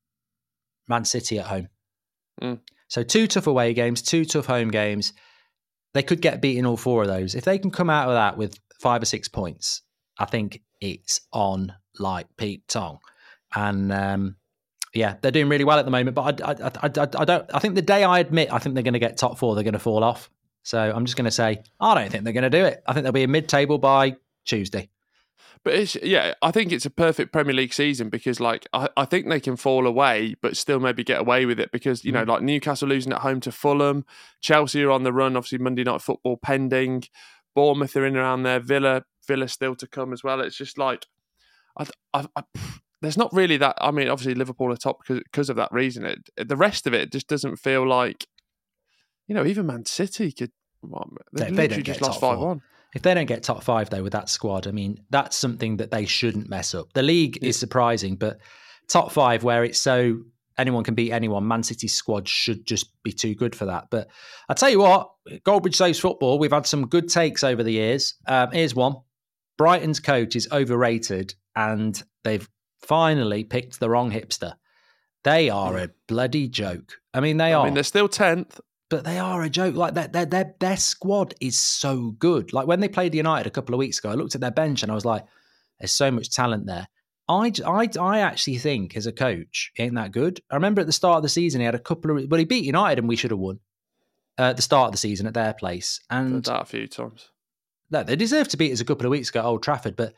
Man City at home. Mm. So two tough away games, two tough home games. They could get beaten all four of those. If they can come out of that with five or six points, I think it's on like Pete Tong. And um, yeah, they're doing really well at the moment, but I, I, I, I, I don't. I think the day I admit I think they're going to get top four, they're going to fall off. So I'm just going to say I don't think they're going to do it. I think they'll be in mid-table by Tuesday. But it's, yeah, I think it's a perfect Premier League season because, like, I, I think they can fall away, but still maybe get away with it because you know, like Newcastle losing at home to Fulham, Chelsea are on the run. Obviously, Monday Night Football pending. Bournemouth are in around there. Villa, Villa still to come as well. It's just like I. I, I There's not really that. I mean, obviously Liverpool are top because, because of that reason. It, the rest of it just doesn't feel like, you know, even Man City could. Well, they if they don't just get lost top five four, one. If they don't get top five though with that squad, I mean, that's something that they shouldn't mess up. The league yeah. is surprising, but top five where it's so anyone can beat anyone, Man City's squad should just be too good for that. But I tell you what, Goldbridge Saves Football. We've had some good takes over the years. Um, here's one: Brighton's coach is overrated, and they've finally picked the wrong hipster. They are a bloody joke. I mean, they I are. I mean, they're still tenth. But they are a joke. Like their, their, their, their squad is so good. Like when they played United a couple of weeks ago, I looked at their bench and I was like, there's so much talent there. I, I, I actually think as a coach, he ain't that good. I remember at the start of the season, he had a couple of, well, he beat United and we should have won uh, at the start of the season at their place. And that a few times. No, they deserve to beat us a couple of weeks ago at Old Trafford, but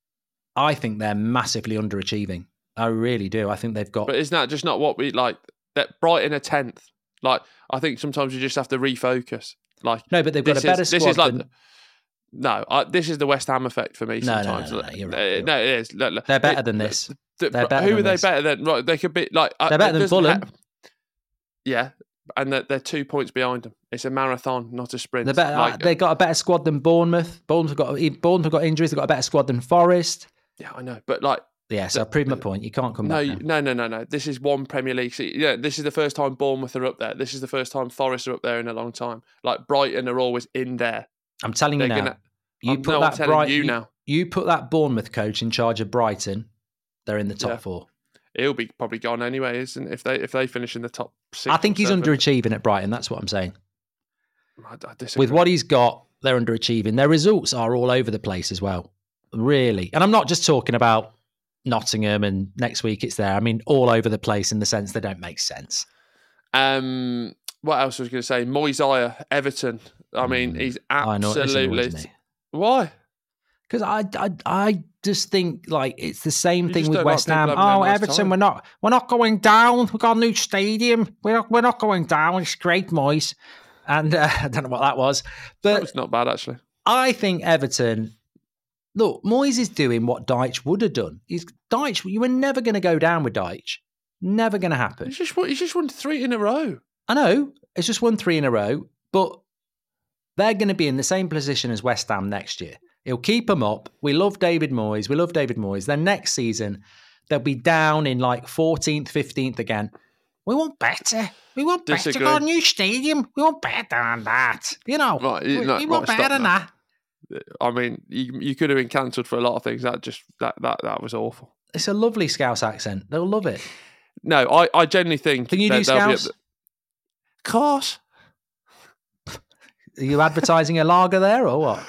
I think they're massively underachieving. I really do. I think they've got. But isn't that just not what we like? That Brighton are tenth. Like I think sometimes you just have to refocus. Like no, but they've got a better is, squad. This is like than... no. I, this is the West Ham effect for me. No, sometimes. no, no, no, no, you're right, uh, you're no right. it is. Look, look, they're better it, than this. The, they're better who than are they this. better than? Right, they could be like. They're better than Fulham. Ha- yeah, and they're, they're two points behind them. It's a marathon, not a sprint. They're better, like, they've got a better squad than Bournemouth. Bournemouth have got Bournemouth have got injuries. They've got a better squad than Forest. Yeah, I know, but like Yes, I've proved my point. You can't come no, back No, now. no, no, no. This is one Premier League season. Yeah, this is the first time Bournemouth are up there. This is the first time Forest are up there in a long time. Like Brighton are always in there. I'm telling you They're now. Gonna, you I'm, put no, that I'm telling Bright, you, you now. You put that Bournemouth coach in charge of Brighton. They're in the top Yeah. four. He'll be probably gone anyway, isn't if they if they finish in the top six. I think he's seven. underachieving at Brighton. That's what I'm saying. I, I disagree. With what he's got, they're underachieving. Their results are all over the place as well. Really. And I'm not just talking about Nottingham and next week it's there. I mean, all over the place in the sense they don't make sense. Um, what else was I going to say? Moisés, Everton. I mean, he's I know, this absolutely. annoys me. Why? Because I, I, I just think like it's the same You thing just with don't like West people Ham. having their Oh, nice Everton, time. we're not, we're not going down. We've got a new stadium. We're not, we're not going down. It's great, Moyes. And uh, I don't know what that was, but It's not bad actually. I think Everton. Look, Moyes is doing what Dyche would have done. He's Dyche. You were never going to go down with Dyche. Never going to happen. He's just won- he's just won three in a row. I know. It's just won three in a row, but they're going to be in the same position as West Ham next year. He'll keep them up. We love David Moyes. We love David Moyes. Then next season, they'll be down in like fourteenth, fifteenth again. We want better. We want better. Disagree. Got a new stadium. We want better than that. You know, Right, we, no, we want right, better stop than now. that. I mean, you you could have been cancelled for a lot of things. That just that that that was awful. It's a lovely Scouse accent. They'll love it. No, I, I genuinely think. Can you that do they'll be Scouse? at the- Course, Are you advertising a lager there or what?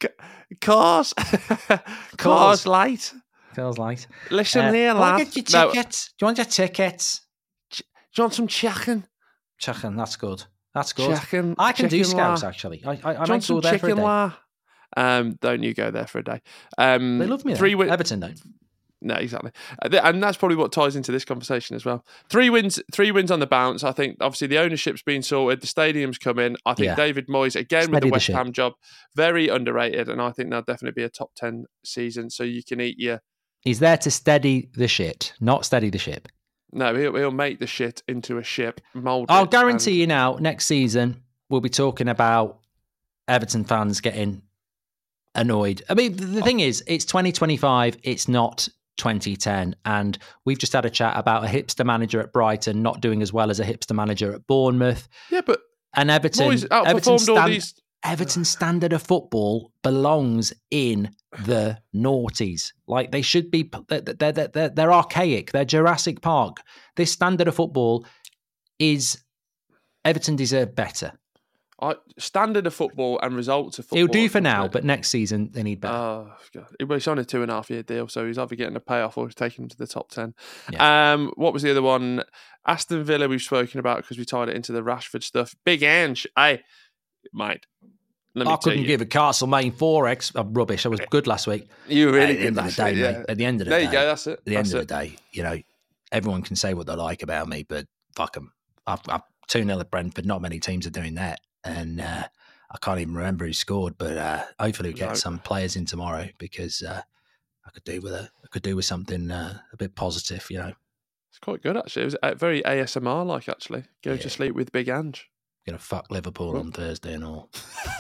course, course, light. Feels like. Listen Uh, here, do you want lad. to get your No, tickets? Do you want your tickets? do you want some chicken? Chicken, that's good. That's good. Chicken. I can do chicken Scouts la. actually. I, I, I Do you might want some go there for a chicken day. la? Um, don't you go there for a day? Um, They love me. Three Three wins. Everton don't. No, exactly, Uh, th- and that's probably what ties into this conversation as well. Three wins, three wins on the bounce. I think obviously the ownership's been sorted, the stadium's come in. I think Yeah. David Moyes again with Steady the the West ship. Ham job, very underrated, and I think that'll definitely be a top ten season. So you can eat your He's there to steady the shit, not steady the ship. no, he'll, he'll make the shit into a ship. Mold. I'll it, guarantee and- you now, next season, we'll be talking about Everton fans getting annoyed. I mean, the thing is, it's twenty twenty-five, it's not twenty ten. And we've just had a chat about a hipster manager at Brighton not doing as well as a hipster manager at Bournemouth. Yeah, but And Everton, Moyes Everton outperformed all stand- these. Everton's standard of football belongs in the noughties. Like they should be, they're, they're, they're, they're archaic. They're Jurassic Park. This standard of football is, Everton deserve better. I, standard of football and results of football. It'll do for are now, good. but next season they need better. Oh, God. Well, he's on a two and a half year deal, so he's either getting a payoff or he's taking him to the top ten. Um, what was the other one? Aston Villa we've spoken about because we tied it into the Rashford stuff. Big Ange, hey, mate. Let me I tell couldn't you, give a Castlemaine forex. I'm rubbish. I was good last week. you were really at the end good of the last day, week, mate. yeah. At the end of the There day, you go. That's it. At the That's end it. of the day, you know, everyone can say what they like about me, but fuck them. I've, I've two nil at Brentford. Not many teams are doing that, and uh, I can't even remember who scored. But uh, hopefully, we get No. some players in tomorrow because uh, I could do with a I could do with something uh, a bit positive. You know, It's quite good actually. It was uh, very A S M R like actually. Go Yeah. to sleep with Big Ange. gonna fuck Liverpool on Thursday and all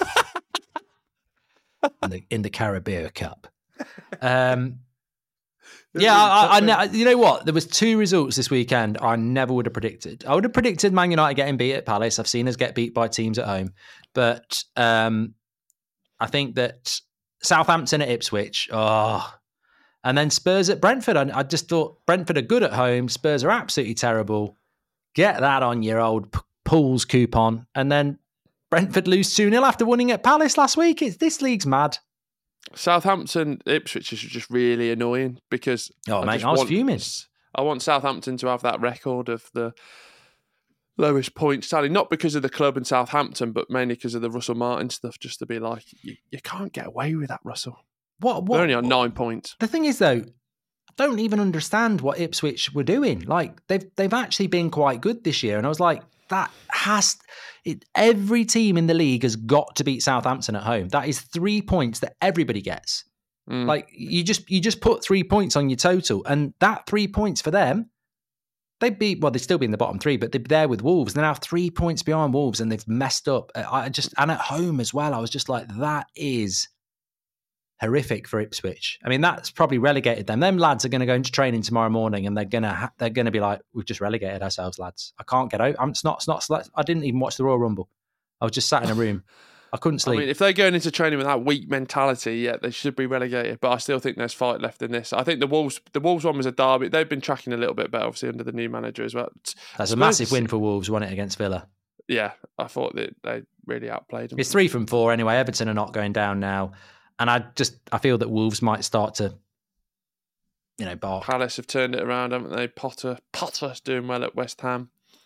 in the in the Carabao Cup. Um, Yeah, I, I, I, you know what? There was two results this weekend I never would have predicted. I would have predicted Man United getting beat at Palace. I've seen us get beat by teams at home, but um, I think that Southampton at Ipswich, oh, and then Spurs at Brentford. I, I just thought Brentford are good at home. Spurs are absolutely terrible. Get that on your old P- pools coupon, and then Brentford lose two nil after winning at Palace last week. It's this league's mad. Southampton Ipswich is just really annoying because Oh, mate, just I was want- fuming. I want Southampton to have that record of the lowest points tally, not because of the club in Southampton, but mainly because of the Russell Martin stuff. Just to be like, you, you can't get away with that, Russell. What? What? They're only on nine points. The thing is, though, I don't even understand what Ipswich were doing. Like they've they've actually been quite good this year, and I was like, that has it. Every team in the league has got to beat Southampton at home. That is three points that everybody gets. Mm. Like you just you just put three points on your total, and that three points for them, they beat. Well, they'd still be in the bottom three, but they're there with Wolves. They're now three points behind Wolves, and they've messed up. I just and at home as well. I was just like, that is horrific for Ipswich. I mean, that's probably relegated them. Them lads are going to go into training tomorrow morning, and they're going to ha- they're going to be like, "We've just relegated ourselves, lads. I can't get out. I'm, it's not. It's not. I didn't even watch the Royal Rumble. I was just sat in a room. I couldn't sleep." I mean, if they're going into training with that weak mentality, yeah, they should be relegated. But I still think there's fight left in this. I think the Wolves, the Wolves one was a derby. They've been tracking a little bit better, obviously, under the new manager as well. That's a massive win for Wolves, wasn't it, against Villa? Yeah, I thought that they really outplayed them. It's three from four anyway. Everton are not going down now, and I just I feel that Wolves might start to, you know, bark. Palace have turned it around, haven't they? Potter, Potter's doing well at West Ham.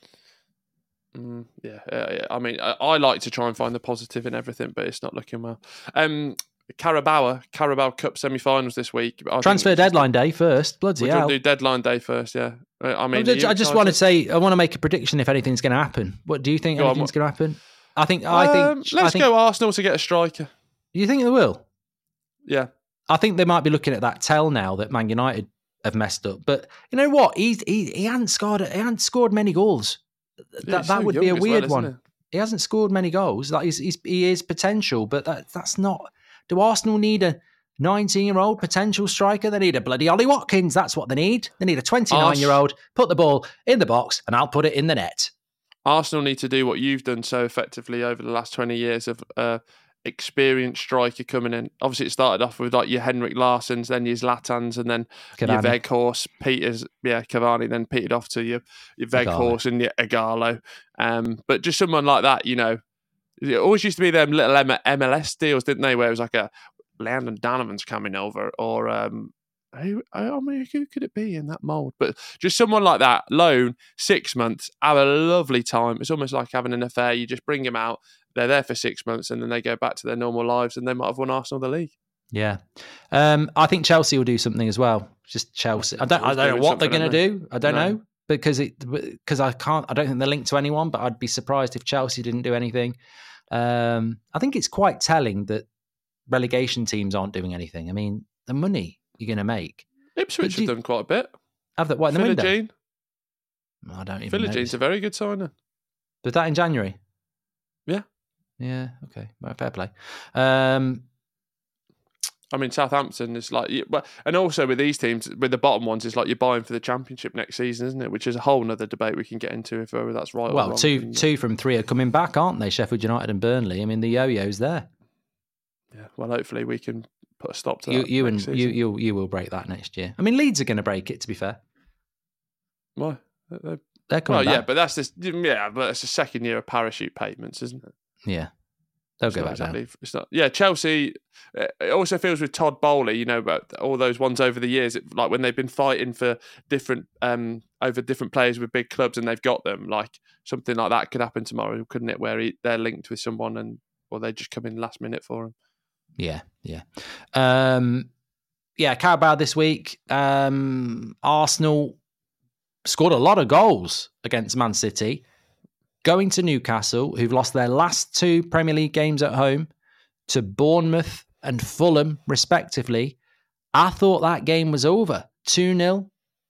Mm, yeah, yeah, yeah, I mean, I, I like to try and find the positive in everything, but it's not looking well. Um, Carabao, Carabao Cup semi-finals this week. I Transfer deadline day first. Bloody hell. We'll do deadline day first, yeah. I mean, I just, I just want to say, I want to make a prediction if anything's going to happen. What do you think Go anything's going to happen? I think, um, I think. Let's I think, go Arsenal to get a striker. You think they will? Yeah. I think they might be looking at that tell now that Man United have messed up. But you know what? He's, he he hadn't scored he hadn't scored many goals. Yeah, that that so would be a well, weird one. he? he hasn't scored many goals. Like he's, he's he is potential, but that that's not. Do Arsenal need a nineteen-year-old potential striker? They need a bloody Ollie Watkins. That's what they need. They need a twenty-nine-year-old. Put the ball in the box, and I'll put it in the net. Arsenal need to do what you've done so effectively over the last twenty years of uh, experienced striker coming in. Obviously, it started off with like your Henrik Larssons, then your Zlatans, and then Cavani. Your Weghorst, Peters, yeah, Cavani, then petered off to your, your Weghorst and your Ighalo. Um, but just someone like that, you know, it always used to be them little M L S deals, didn't they? Where it was like a Landon Donovan's coming over, or um, who, I mean, who could it be in that mould? But just someone like that, loan, six months, have a lovely time. It's almost like having an affair. You just bring them out, they're there for six months, and then they go back to their normal lives, and they might have won Arsenal the league. Yeah, um, I think Chelsea will do something as well. Just Chelsea. I don't. I don't know what they're going to do. I don't no. know because it because I can't. I don't think they're linked to anyone. But I'd be surprised if Chelsea didn't do anything. Um, I think it's quite telling that relegation teams aren't doing anything. I mean, the money you're going to make. Ipswich have done quite a bit. Have that? What in the window? Philogene. I don't even. Philogene's a very good signing. Was that in January? Yeah. Yeah. Okay. Well, fair play. Um, I mean, Southampton is like, and also with these teams, with the bottom ones, it's like you're buying for the Championship next season, isn't it? Which is a whole other debate we can get into if whether that's right well, or wrong. two two from three are coming back, aren't they? Sheffield United and Burnley. I mean, the yo-yo's there. Yeah. Well, hopefully we can put a stop to you, that. You and season. you, you, you will break that next year. I mean, Leeds are going to break it. To be fair, why? They're, They're coming well, back. yeah, but that's this. Yeah, but it's the second year of parachute payments, isn't it? Yeah. They'll It's go not back exactly, down. It's not. Yeah, Chelsea. It also feels with Todd Bowley, you know, about all those ones over the years, it, like when they've been fighting for different um over different players with big clubs, and they've got them. Like something like that could happen tomorrow, couldn't it? Where he, they're linked with someone, and or they just come in last minute for him. Yeah, yeah, um, yeah. Carabao this week. Um, Arsenal scored a lot of goals against Man City. Going to Newcastle, who've lost their last two Premier League games at home to Bournemouth and Fulham, respectively. I thought that game was over. two nil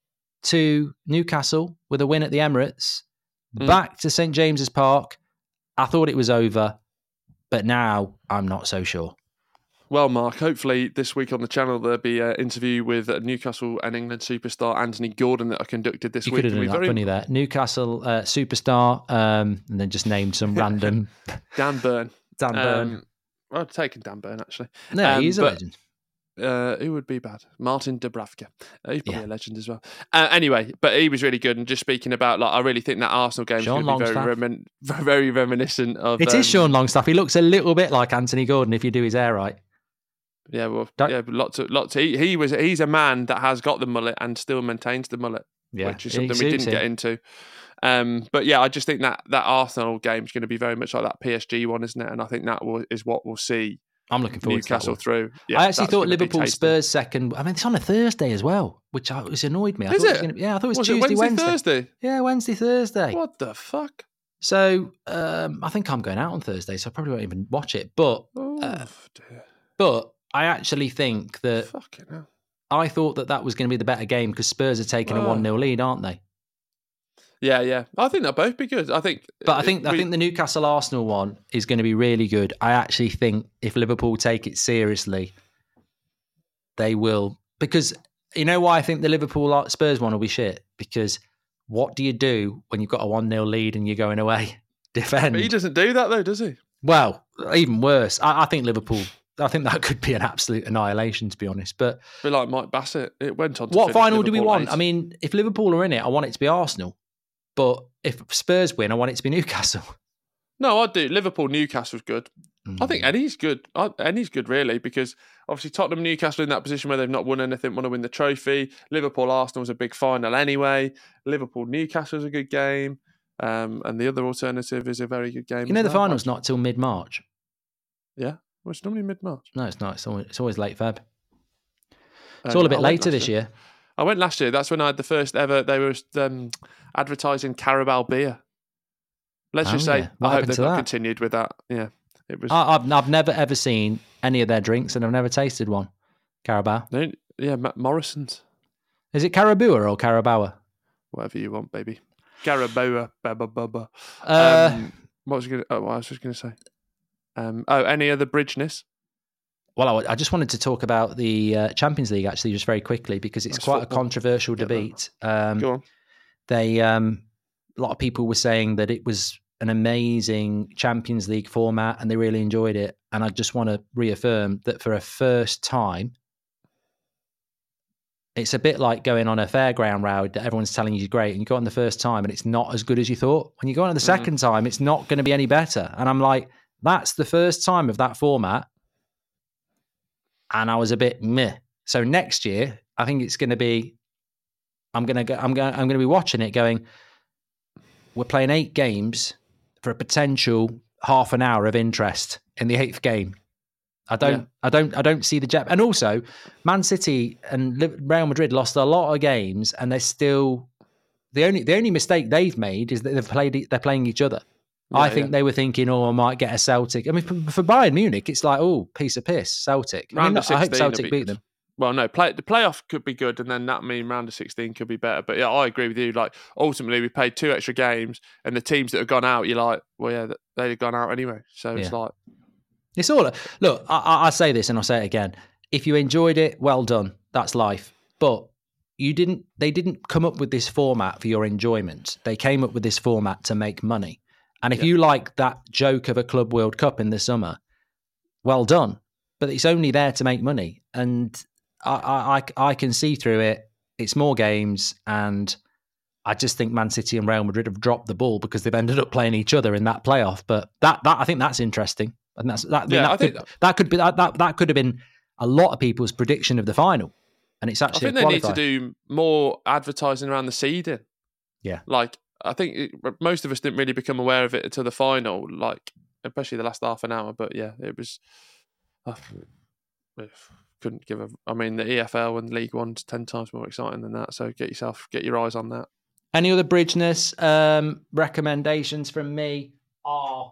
to Newcastle with a win at the Emirates. Mm. Back to St James's Park. I thought it was over, but now I'm not so sure. Well, Mark, hopefully this week on the channel there'll be an interview with Newcastle and England superstar Anthony Gordon that I conducted this you week. You could have done that very... funny there. Newcastle uh, superstar, um, and then just named some random... Dan Burn. Dan Burn. Um, I've taken Dan Burn, actually. No, um, he's a but, legend. Uh, who would be bad? Martin Dubravka. Uh, he's probably yeah. a legend as well. Uh, anyway, but he was really good. And just speaking about, like, I really think that Arsenal game is going to be very, remin- very reminiscent of... It um, is Sean Longstaff. He looks a little bit like Anthony Gordon if you do his hair right. Yeah, well, Don't, yeah, lots of lots. Of, he he was he's a man that has got the mullet and still maintains the mullet, yeah, which is something we didn't him. get into. Um, but yeah, I just think that that Arsenal game is going to be very much like that P S G one, isn't it? And I think that will, is what we'll see. I'm looking forward Newcastle to through. Yeah, I actually thought Liverpool Spurs second. I mean, it's on a Thursday as well, which I, which annoyed me. I is thought it? it was gonna, yeah, I thought it was, was Tuesday, it Wednesday, Wednesday, Thursday. Yeah, Wednesday, Thursday. What the fuck? So um, I think I'm going out on Thursday, so I probably won't even watch it. But oh, uh, dear. but. I actually think that Fucking hell. I thought that that was going to be the better game because Spurs are taking oh. a one nil lead, aren't they? Yeah, yeah. I think they'll both be good. I think, but I think we, I think the Newcastle Arsenal one is going to be really good. I actually think if Liverpool take it seriously, they will, because you know why I think the Liverpool Spurs one will be shit? Because what do you do when you've got a one nil lead and you're going away? Defend. But he doesn't do that though, does he? Well, even worse. I, I think Liverpool, I think that could be an absolute annihilation, to be honest. But be like Mike Bassett. It went on to what finish final do we Liverpool want? eight. I mean, if Liverpool are in it, I want it to be Arsenal. But if Spurs win, I want it to be Newcastle. No, I do. Liverpool, Newcastle's good. Mm. I think any's good. Any's good, really, because obviously Tottenham, Newcastle in that position where they've not won anything, want to win the trophy. Liverpool, Arsenal's a big final anyway. Liverpool, Newcastle's a good game. Um, and the other alternative is a very good game. You know, the well. final's not till mid-March. Yeah? Well, it's normally mid-March. No, it's not. It's always, it's always late Feb. It's Uh, all a bit I went later last this year. year. I went last year. That's when I had the first ever, they were um, advertising Carabao beer. Let's Oh, just say, yeah. What I hope happened they've to not that? continued with that. Yeah. It was. I, I've, I've never, ever seen any of their drinks and I've never tasted one. Carabao. They- yeah, Ma- Morrison's. Is it Carabao or Carabao? Whatever you want, baby. Carabao, baba, baba. Uh, Um, what was I going to, oh, what I was just going to say? Um, oh, any other bridgeness? Well, I, I just wanted to talk about the uh, Champions League, actually, just very quickly, because it's That's quite football. a controversial Get that. debate. Um, Go on. They, um, a lot of people were saying that it was an amazing Champions League format and they really enjoyed it. And I just want to reaffirm that for a first time, it's a bit like going on a fairground ride that everyone's telling you is great, and you go on the first time and it's not as good as you thought. When you go on the Mm-hmm. second time, it's not going to be any better. And I'm like, that's the first time of that format. And I was a bit meh. So next year, I think it's going to be, I'm going to go, I'm going, I'm going to be watching it going, we're playing eight games for a potential half an hour of interest in the eighth game. I don't, Yeah. I don't, I don't see the jet. And also, Man City and Liv- Real Madrid lost a lot of games, and they're still the only the only mistake they've made is that they've played they're playing each other. Yeah, I think yeah. they were thinking, oh, I might get a Celtic. I mean, for, for Bayern Munich, it's like, oh, piece of piss, Celtic. I, mean, Round I of hope sixteen Celtic will be beat them. Well, no, play, the playoff could be good, and then that mean round of sixteen could be better. But yeah, I agree with you. Like, ultimately, we played two extra games, and the teams that have gone out, you're like, well, yeah, they'd have gone out anyway. So it's Yeah. like, It's all look. I, I, I say this and I'll say it again. If you enjoyed it, well done. That's life. But you didn't. They didn't come up with this format for your enjoyment. They came up with this format to make money. And if Yeah. you like that joke of a Club World Cup in the summer, well done. But it's only there to make money, and I, I, I, I can see through it. It's more games, and I just think Man City and Real Madrid have dropped the ball because they've ended up playing each other in that playoff. But that, that I think that's interesting. And that's that. I mean, Yeah, that, I think could, that could be that, that that could have been a lot of people's prediction of the final, and it's I actually think a they need to qualifier. do more advertising around the seeding. Yeah. Like, I think it, most of us didn't really become aware of it until the final, like, especially the last half an hour. But yeah, it was, I couldn't give a, I mean, the E F L and League One's ten times more exciting than that. So get yourself, get your eyes on that. Any other Bridgeness um, recommendations from me are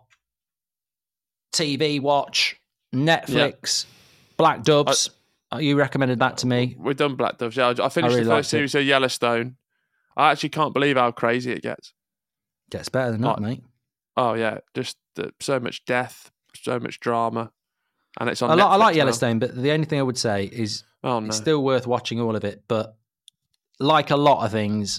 T V watch, Netflix, Black Doves. Uh, you recommended that to me. We've done Black Doves. Yeah, I I finished really the liked first series of Yellowstone. I actually can't believe how crazy it gets. Gets better than that, Oh, mate. Oh yeah, just uh, so much death, so much drama, and it's on. I, li- I Netflix like now. Yellowstone, but the only thing I would say is Oh no, it's still worth watching all of it. But like a lot of things,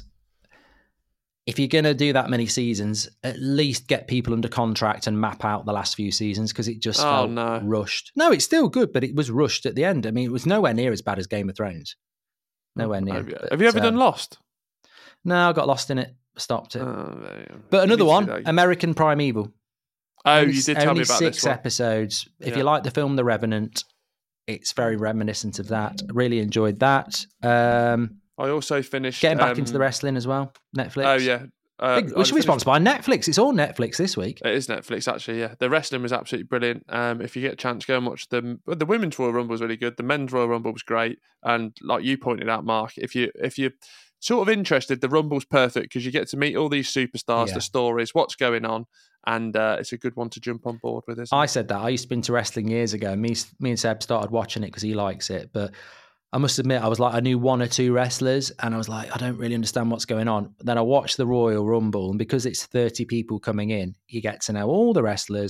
if you're going to do that many seasons, at least get people under contract and map out the last few seasons, because it just Oh, felt no. rushed. No, it's still good, but it was rushed at the end. I mean, it was nowhere near as bad as Game of Thrones. Nowhere near. Have you, But, have you ever um, done Lost? No, I got lost in it. Stopped it. Oh, there you go. but You another need to one, do that. American Primeval. Oh, Only- you did tell only me about six this one. episodes. If Yeah. you like the film The Revenant, it's very reminiscent of that. Really enjoyed that. Um, I also finished getting back um, into the wrestling as well. Netflix. Oh yeah, uh, Big- I we should be finished- sponsored by Netflix. It's all Netflix this week. It is Netflix, actually. Yeah, the wrestling was absolutely brilliant. Um, if you get a chance, go and watch the well, the women's Royal Rumble was really good. The men's Royal Rumble was great, and like you pointed out, Mark, if you if you sort of interested, the Rumble's perfect because you get to meet all these superstars, Yeah. the stories, what's going on, and uh, it's a good one to jump on board with. Isn't I it? said that. I used to be into wrestling years ago. Me, me and Seb started watching it because he likes it. But I must admit, I was like, I knew one or two wrestlers, and I was like, I don't really understand what's going on. But then I watched the Royal Rumble, and because it's thirty people coming in, you get to know all the wrestlers.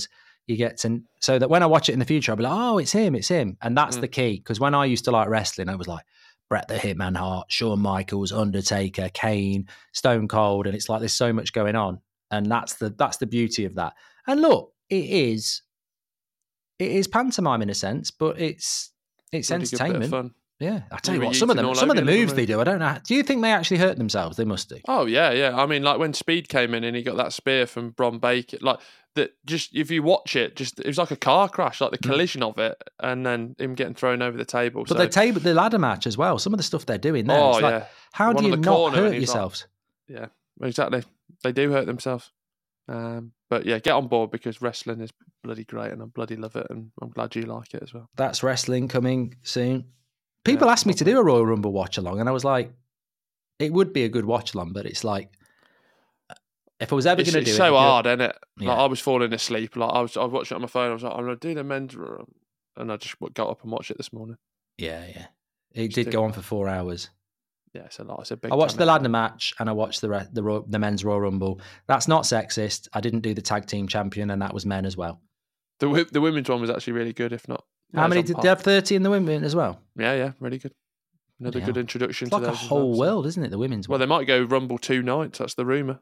You get to, so that when I watch it in the future, I'll be like, oh, it's him, it's him. And that's mm. the key. Because when I used to like wrestling, I was like, Bret the Hitman Hart, Shawn Michaels, Undertaker, Kane, Stone Cold. And it's like, there's so much going on. And that's the, that's the beauty of that. And look, it is, it is pantomime in a sense, but it's, it's really entertainment. Fun. Yeah, I tell you, you what, some of them, some of the moves they do, I don't know. Do you think they actually hurt themselves? They must do. Oh yeah, yeah. I mean, like when Speed came in and he got that spear from Bron Baker, like that. Just if you watch it, just it was like a car crash, like the collision mm. of it, and then him getting thrown over the table. But so. the table, the ladder match as well. Some of the stuff they're doing there. Oh like, yeah. How One do you not hurt yourselves? Like, yeah, exactly. They do hurt themselves. Um, but yeah, get on board because wrestling is bloody great, and I bloody love it, and I'm glad you like it as well. That's wrestling coming soon. People yeah, asked me to do a Royal Rumble watch along, and I was like, it would be a good watch along, but it's like, if I was ever going to do it, it's so hard, isn't it? Yeah. Like I was falling asleep. Like I was, I was watching it on my phone. I was like, I'm going to do the men's, and I just got up and watched it this morning. Yeah, yeah, it just did go on for four hours. Yeah, it's a lot. It's a big. I watched the ladder match, and I watched the the the men's Royal Rumble. That's not sexist. I didn't do the tag team champion, and that was men as well. The the women's one was actually really good, if not. How many did they have? thirty in the women as well? Yeah, yeah, really good. Another yeah. good introduction it's to like those. Like a whole well, world, so. Isn't it? The women's well, one. Well, they might go Rumble two nights. That's the rumour.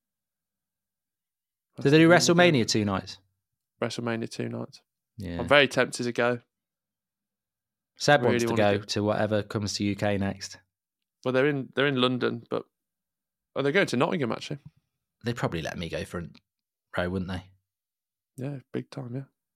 Did they do WrestleMania two nights? WrestleMania two nights. Yeah. I'm very tempted to go. Seb really wants to go to... to whatever comes to U K next. Well, they're in they're in London, but oh, they're going to Nottingham actually. They'd probably let me go front row, wouldn't they? Yeah, big time,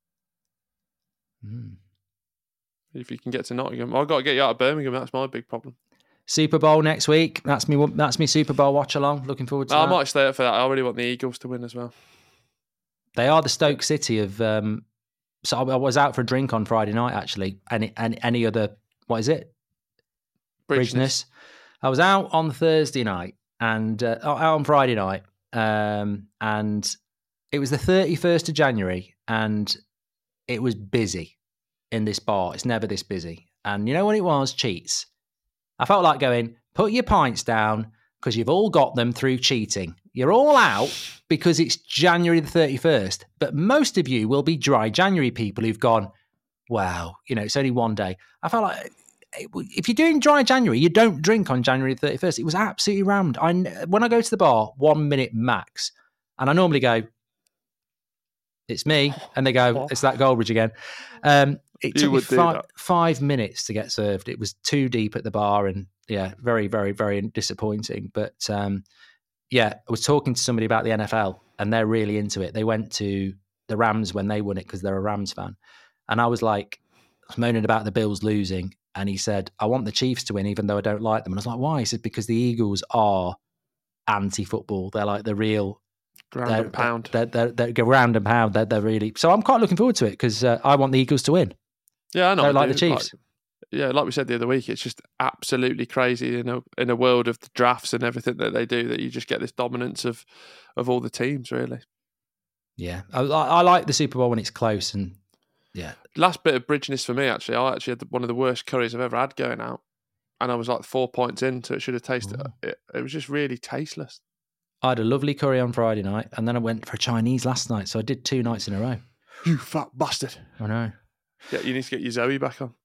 yeah. Mm. If you can get to Nottingham, I've got to get you out of Birmingham. That's my big problem. Super Bowl next week. That's me. That's me. Super Bowl watch along. Looking forward to. I that. might stay up for that. I really want the Eagles to win as well. They are the Stoke City of. Um, so I was out for a drink on Friday night. Actually, any any, any other what is it? Bridgeness. I was out on Thursday night and uh, out on Friday night, um, and it was the thirty-first of January, and it was busy in this bar. It's never this busy. And you know what it was? Cheats. I felt like going, put your pints down because you've all got them through cheating. You're all out because it's January the thirty-first. But most of you will be dry January people who've gone, wow, you know, it's only one day. I felt like if you're doing dry January, you don't drink on January the thirty-first. It was absolutely rammed. I, when I go to the bar, one minute max. And I normally go, it's me. And they go, it's that Goldbridge again. Um, it took me five, five minutes to get served. It was too deep at the bar and yeah, very, very, very disappointing. But um, yeah, I was talking to somebody about the N F L and they're really into it. They went to the Rams when they won it because they're a Rams fan. And I was like, I was moaning about the Bills losing. And he said, I want the Chiefs to win, even though I don't like them. And I was like, why? He said, because the Eagles are anti-football. They're like the real... Ground and pound. They're, they're, they're, they're ground and pound. They're, they're really... So I'm quite looking forward to it because uh, I want the Eagles to win. Yeah, I know. I don't like do. the Chiefs. Like, yeah, like we said the other week, it's just absolutely crazy in a in a world of the drafts and everything that they do that you just get this dominance of, of all the teams, really. Yeah. I, I like the Super Bowl when it's close and yeah. Last bit of bridginess for me, actually. I actually had one of the worst curries I've ever had going out. And I was like four points in, so it should have tasted it. It was just really tasteless. I had a lovely curry on Friday night, and then I went for Chinese last night, so I did two nights in a row. You fat bastard. I know. Yeah, you need to get your Zoe back on.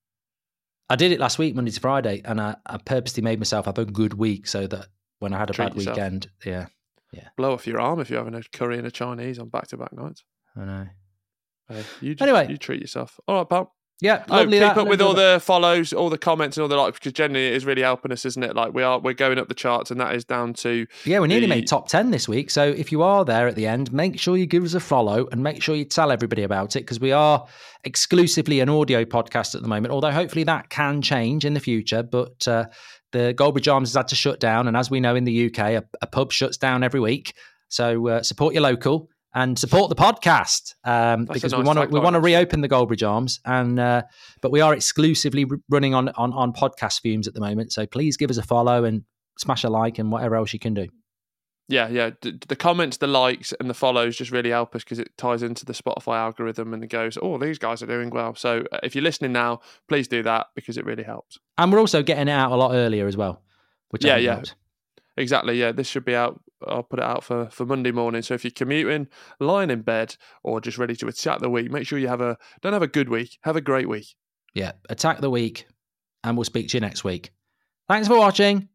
I did it last week, Monday to Friday, and I, I purposely made myself have a good week so that when I had a Treat bad yourself. weekend, yeah, yeah. Blow off your arm if you're having a curry and a Chinese on back-to-back nights. I know. Hey, you just, anyway, you treat yourself. All right, pal. Yeah, oh, keep that, up with that. all the follows, all the comments, and all the likes because generally it is really helping us, isn't it? Like we are, we're going up the charts, and that is down to yeah. We nearly the... made top ten this week. So if you are there at the end, make sure you give us a follow and make sure you tell everybody about it because we are exclusively an audio podcast at the moment. Although hopefully that can change in the future. But uh, the Goldbridge Arms has had to shut down, and as we know in the U K, a, a pub shuts down every week. So uh, support your local. And support the podcast um, because nice we want to we want to reopen the Goldbridge Arms, and uh, but we are exclusively running on, on on podcast fumes at the moment. So please give us a follow and smash a like and whatever else you can do. Yeah, yeah. The, the comments, the likes, and the follows just really help us because it ties into the Spotify algorithm and it goes, oh, these guys are doing well. So if you're listening now, please do that because it really helps. And we're also getting it out a lot earlier as well, which yeah, yeah. Helps. Exactly, yeah. This should be out I'll put it out for, for Monday morning. So if you're commuting, lying in bed, or just ready to attack the week, make sure you have a don't have a good week, have a great week. Yeah, attack the week, and we'll speak to you next week. Thanks for watching.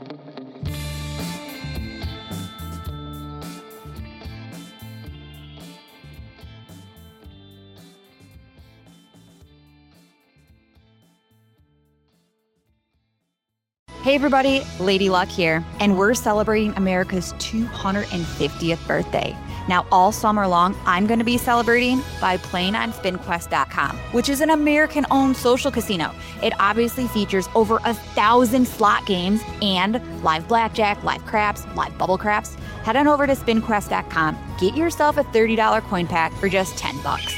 Hey everybody, Lady Luck here, and we're celebrating America's two hundred fiftieth birthday. Now, all summer long, I'm going to be celebrating by playing on Spin Quest dot com, which is an American-owned social casino. It obviously features over a thousand slot games and live blackjack, live craps, live bubble craps. Head on over to Spin Quest dot com, get yourself a thirty dollars coin pack for just ten bucks.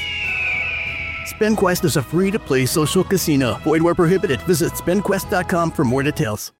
SpinQuest is a free-to-play social casino. Void where prohibited. Visit Spin Quest dot com for more details.